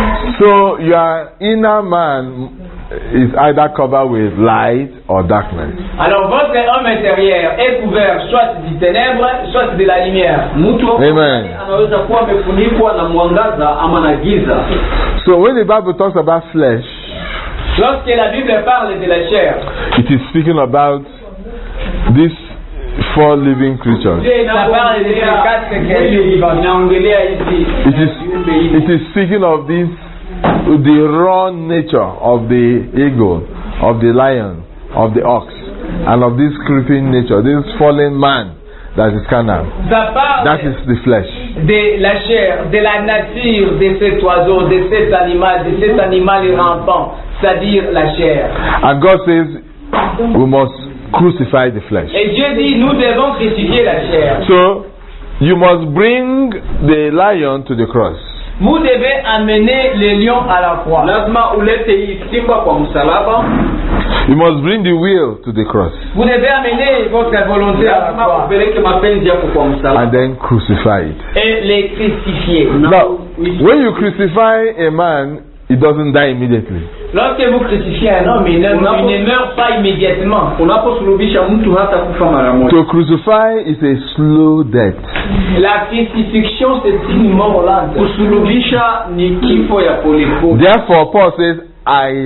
So your inner man is either covered with light or darkness. Alors votre homme intérieur est couvert soit du ténèbre, soit de la lumière. Mtu wa Amen. ndani anaweza kuwa amefunikwa na mwangaza ama na giza. So when the Bible talks about flesh, Lorsque la Bible parle de la chair, it is speaking about these four living creatures. ça parle de ces quatre créatures Mwili vivantes. inaongelea hizi It is, it is speaking of this, the raw nature of the eagle, of the lion, of the ox, and of this creeping nature, this fallen man that is carnal. Ça parle That is the flesh. de la chair, de la nature de cet oiseau, de cet animal, de cet animal rampant, c'est-à-dire la chair. And God says we must crucify the flesh. Et Dieu dit, nous devons crucifier la chair. So you must bring the lion to the cross. Vous devez amener le lion à la croix. lazima ulete hii simba kwa msalaba. You must bring the will to the cross Vous devez amener votre volonté à la Lazima croix upeleke mapenzi yako kwa msalaba and then crucify it. et les crucifier. Now, when you crucify a man, he doesn't die immediately. Lorsque vous crucifiez un homme, il ne, il ne meurt pas immédiatement. Unaposulubisha mtu hata kufa mara moja. To crucify is a slow death. La crucifixion, c'est une mort lente. Kusulubisha ni kifo ya polepole. Therefore, Paul says, I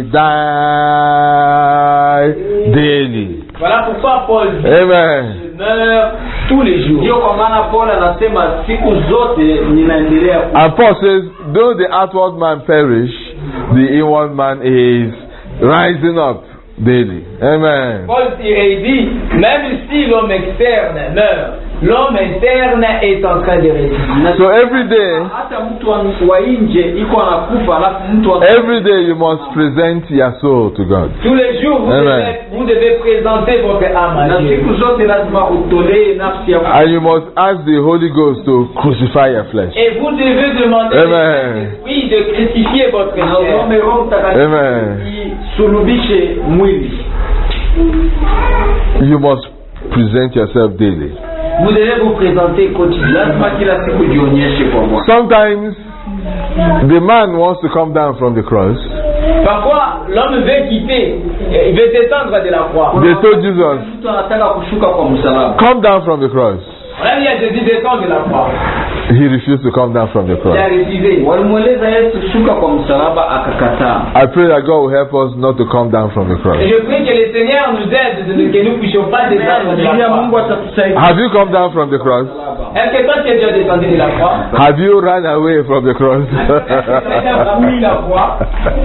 die daily. Voilà pourquoi Paul dit, Amen. je meurs tous les jours. Ndio kwa maana Paul anasema siku zote ninaendelea ku. And Paul says, though the outward man perish, the inward man is rising up daily. Amen. Paul dit, même si l'homme externe meurt, l'homme interne est en train de résister. So every day, Hata mtu wa nje iko anakufa alafu mtu wa every day you must present your soul to God. Tous les jours, vous Amen. devez, vous devez présenter votre âme à na Dieu. siku zote lazima utolee nafsi yako. And you must ask the Holy Ghost to crucify your flesh. Et vous devez demander Amen. oui, de crucifier votre Na chair. uombe Roho Mtakatifu Amen. isulubishe mwili. You must present yourself daily. Vous devez vous présenter quotidiennement. Lazima kila siku jionyeshe kwa Bwana. Sometimes the man wants to come down from the cross. Parfois, l'homme veut quitter, il veut descendre de la croix. They told Jesus, Mtu anataka kushuka kwa msalaba. come down from the cross. On a dit à Jésus, descends de la croix. He refused to come down from the Il a cross. refusé. Walimweleza Yesu shuka kwa msalaba akakataa. I pray that God will help us not to come down from the cross. Et je prie que le Seigneur nous aide, de- que nous ne puissions pas descendre de Ndiye la Mungu croix. atatusaidia. Have you come down from the cross? Est-ce que toi tu es déjà descendu de la croix? Have you run away from the cross? Tu as fui la croix?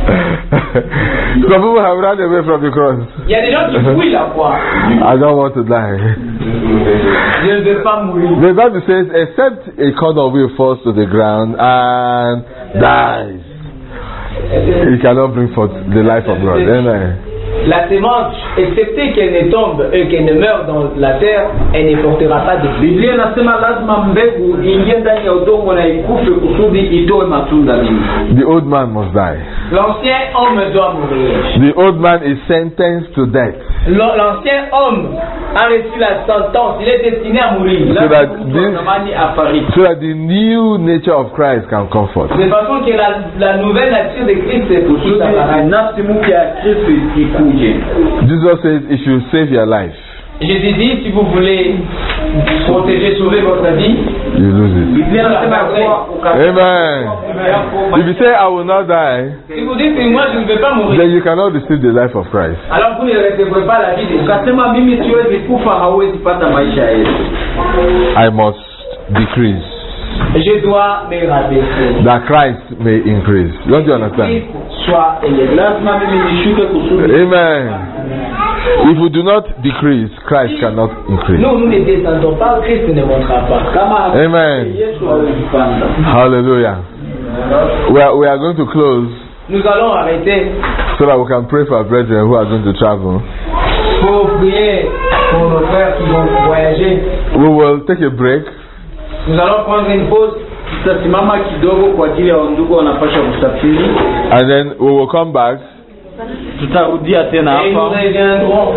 Some people have run away from the cross. Il y a des gens qui fuient la croix. I don't want to die. Je ne veux pas mourir. The Bible says, except a corn of wheat falls to the ground and dies, he cannot bring forth the life of God. Amen. La sémence, excepté qu'elle ne tombe et qu'elle ne meure dans la terre, elle ne portera pas de fruits. Biblia inasema lazima mbegu iingie ndani ya udongo na ikufe kusudi itoe matunda mingi. The old man must die. L'ancien homme doit mourir. The old man is sentenced to death. L'an- L'ancien homme a reçu la sentence, il est destiné à mourir. So that Mtu wa this, zamani afariki. so that the new nature of Christ can come forth. De façon que la, la nouvelle nature de Christ puisse Kusudi apparaître. nafsi mpya ya Kristo ikuje. Jesus says, if you save your life, Jésus dit, si vous voulez protéger, sauver votre vie, you lose it. Biblia inasema kuwa Amen. If you say, I will not die, si vous dites que moi je ne vais pas mourir, then you cannot receive the life of Christ. alors vous ne recevrez pas la vie de Jésus. ukasema mimi siwezi kufa, hauwezi pata maisha ya Yesu. I must decrease, Je dois me rabaisser. that Christ may increase. Don't you understand? Christ soit élevé. Lazima mimi nishuke kusudi. Amen. If we do not decrease, Christ cannot increase. Nous, nous ne descendons pas, Christ ne montera pas. Kama Amen. Yesu hawezi panda. Hallelujah. We are, we are going to close Nous allons arrêter so that we can pray for our brethren who are going to travel. pour prier pour nos frères qui vont voyager. We will take a break. Nous allons prendre une pause. Tutasimama kidogo kwa ajili ya ndugu wanapasha kusafiri. And then we will come back Tutarudia tena Et nous hapa reviendrons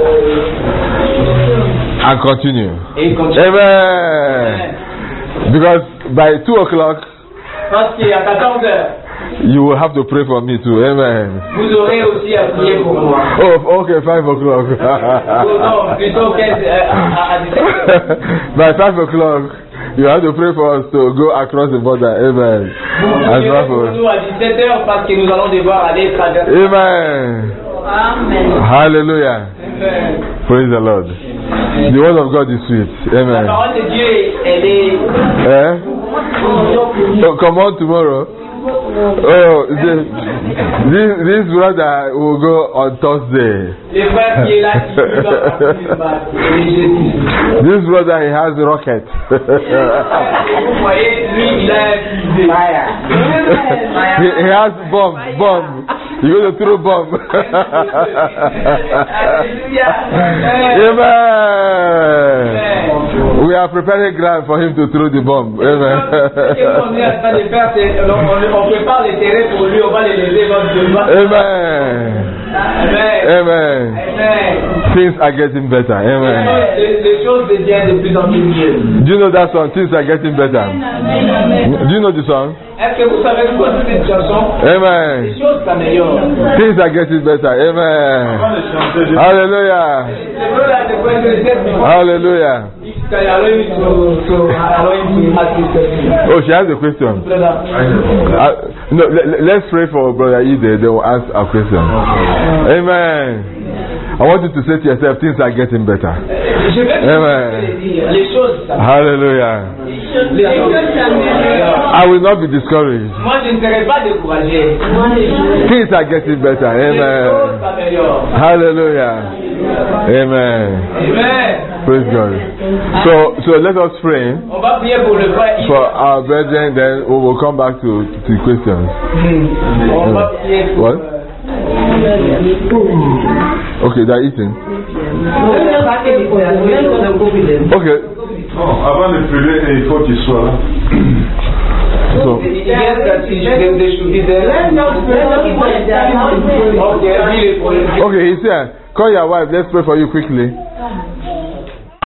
and continue. et continuer. Amen. Because by two o'clock, Parce qu'à quatorze heures, you will have to pray for me too. Amen. vous aurez aussi à prier pour moi. Oh, okay, five o'clock. Oh, non, plutôt quinze, euh, à, à dix-sept heures. By five o'clock, you have to pray for us to go across the border. Amen. Vous As priez well pour for- nous à dix-sept heures parce que nous allons devoir aller traverser. Amen. Amen. Hallelujah. Amen. Praise the Lord. The word of God is sweet. La Amen. parole de Dieu, elle est. Eh? Oh, come on tomorrow. Oh, this, this, this brother will go on Thursday. Le frère qui est là, qui va partir le matin, le jeudi. This brother, he has a rocket. Vous voyez, lui, il a un fusée. he, he has bomb, bomb. You go to throw bomb. Amen. We are preparing ground for him to throw the bomb. Ce qu'on est en train de faire, c'est on, on, on prépare les terrains pour lui, on va les lever éventuellement. Amen. Amen. Amen. Amen. Things are getting better. Amen. Les, les choses deviennent de plus en plus mieux. Do you know that song? Things are getting better. Do you know the song? Est-ce que vous savez quoi c'est cette chanson? Amen. Les choses s'améliorent. Things are getting better. Amen. Hallelujah. C'est vrai, là, c'est quoi que c'est? Hallelujah. Alors, il faut- faut- alors, il faut ask this question. Oh, she has a question. Brother. Uh, no, let, let's pray for Brother Ide. They will ask a question. Amen. I want you to say to yourself, things are getting better. Je vais Amen. dire, les choses. Hallelujah. Les choses. I will not be discouraged. Moi, je ne serai pas découragé. Things are getting better. Les Amen. choses s'améliorent. Hallelujah. Amen. Amen. Praise God. So, so let us pray On va prier pour le frère. for our brethren, then we will come back to, to the questions. On va prier pour. What? Okay, they're eating. Okay. Oh, avant de prier, il faut qu'il soit là. So, okay, he's here. Call your wife. Let's pray for you quickly.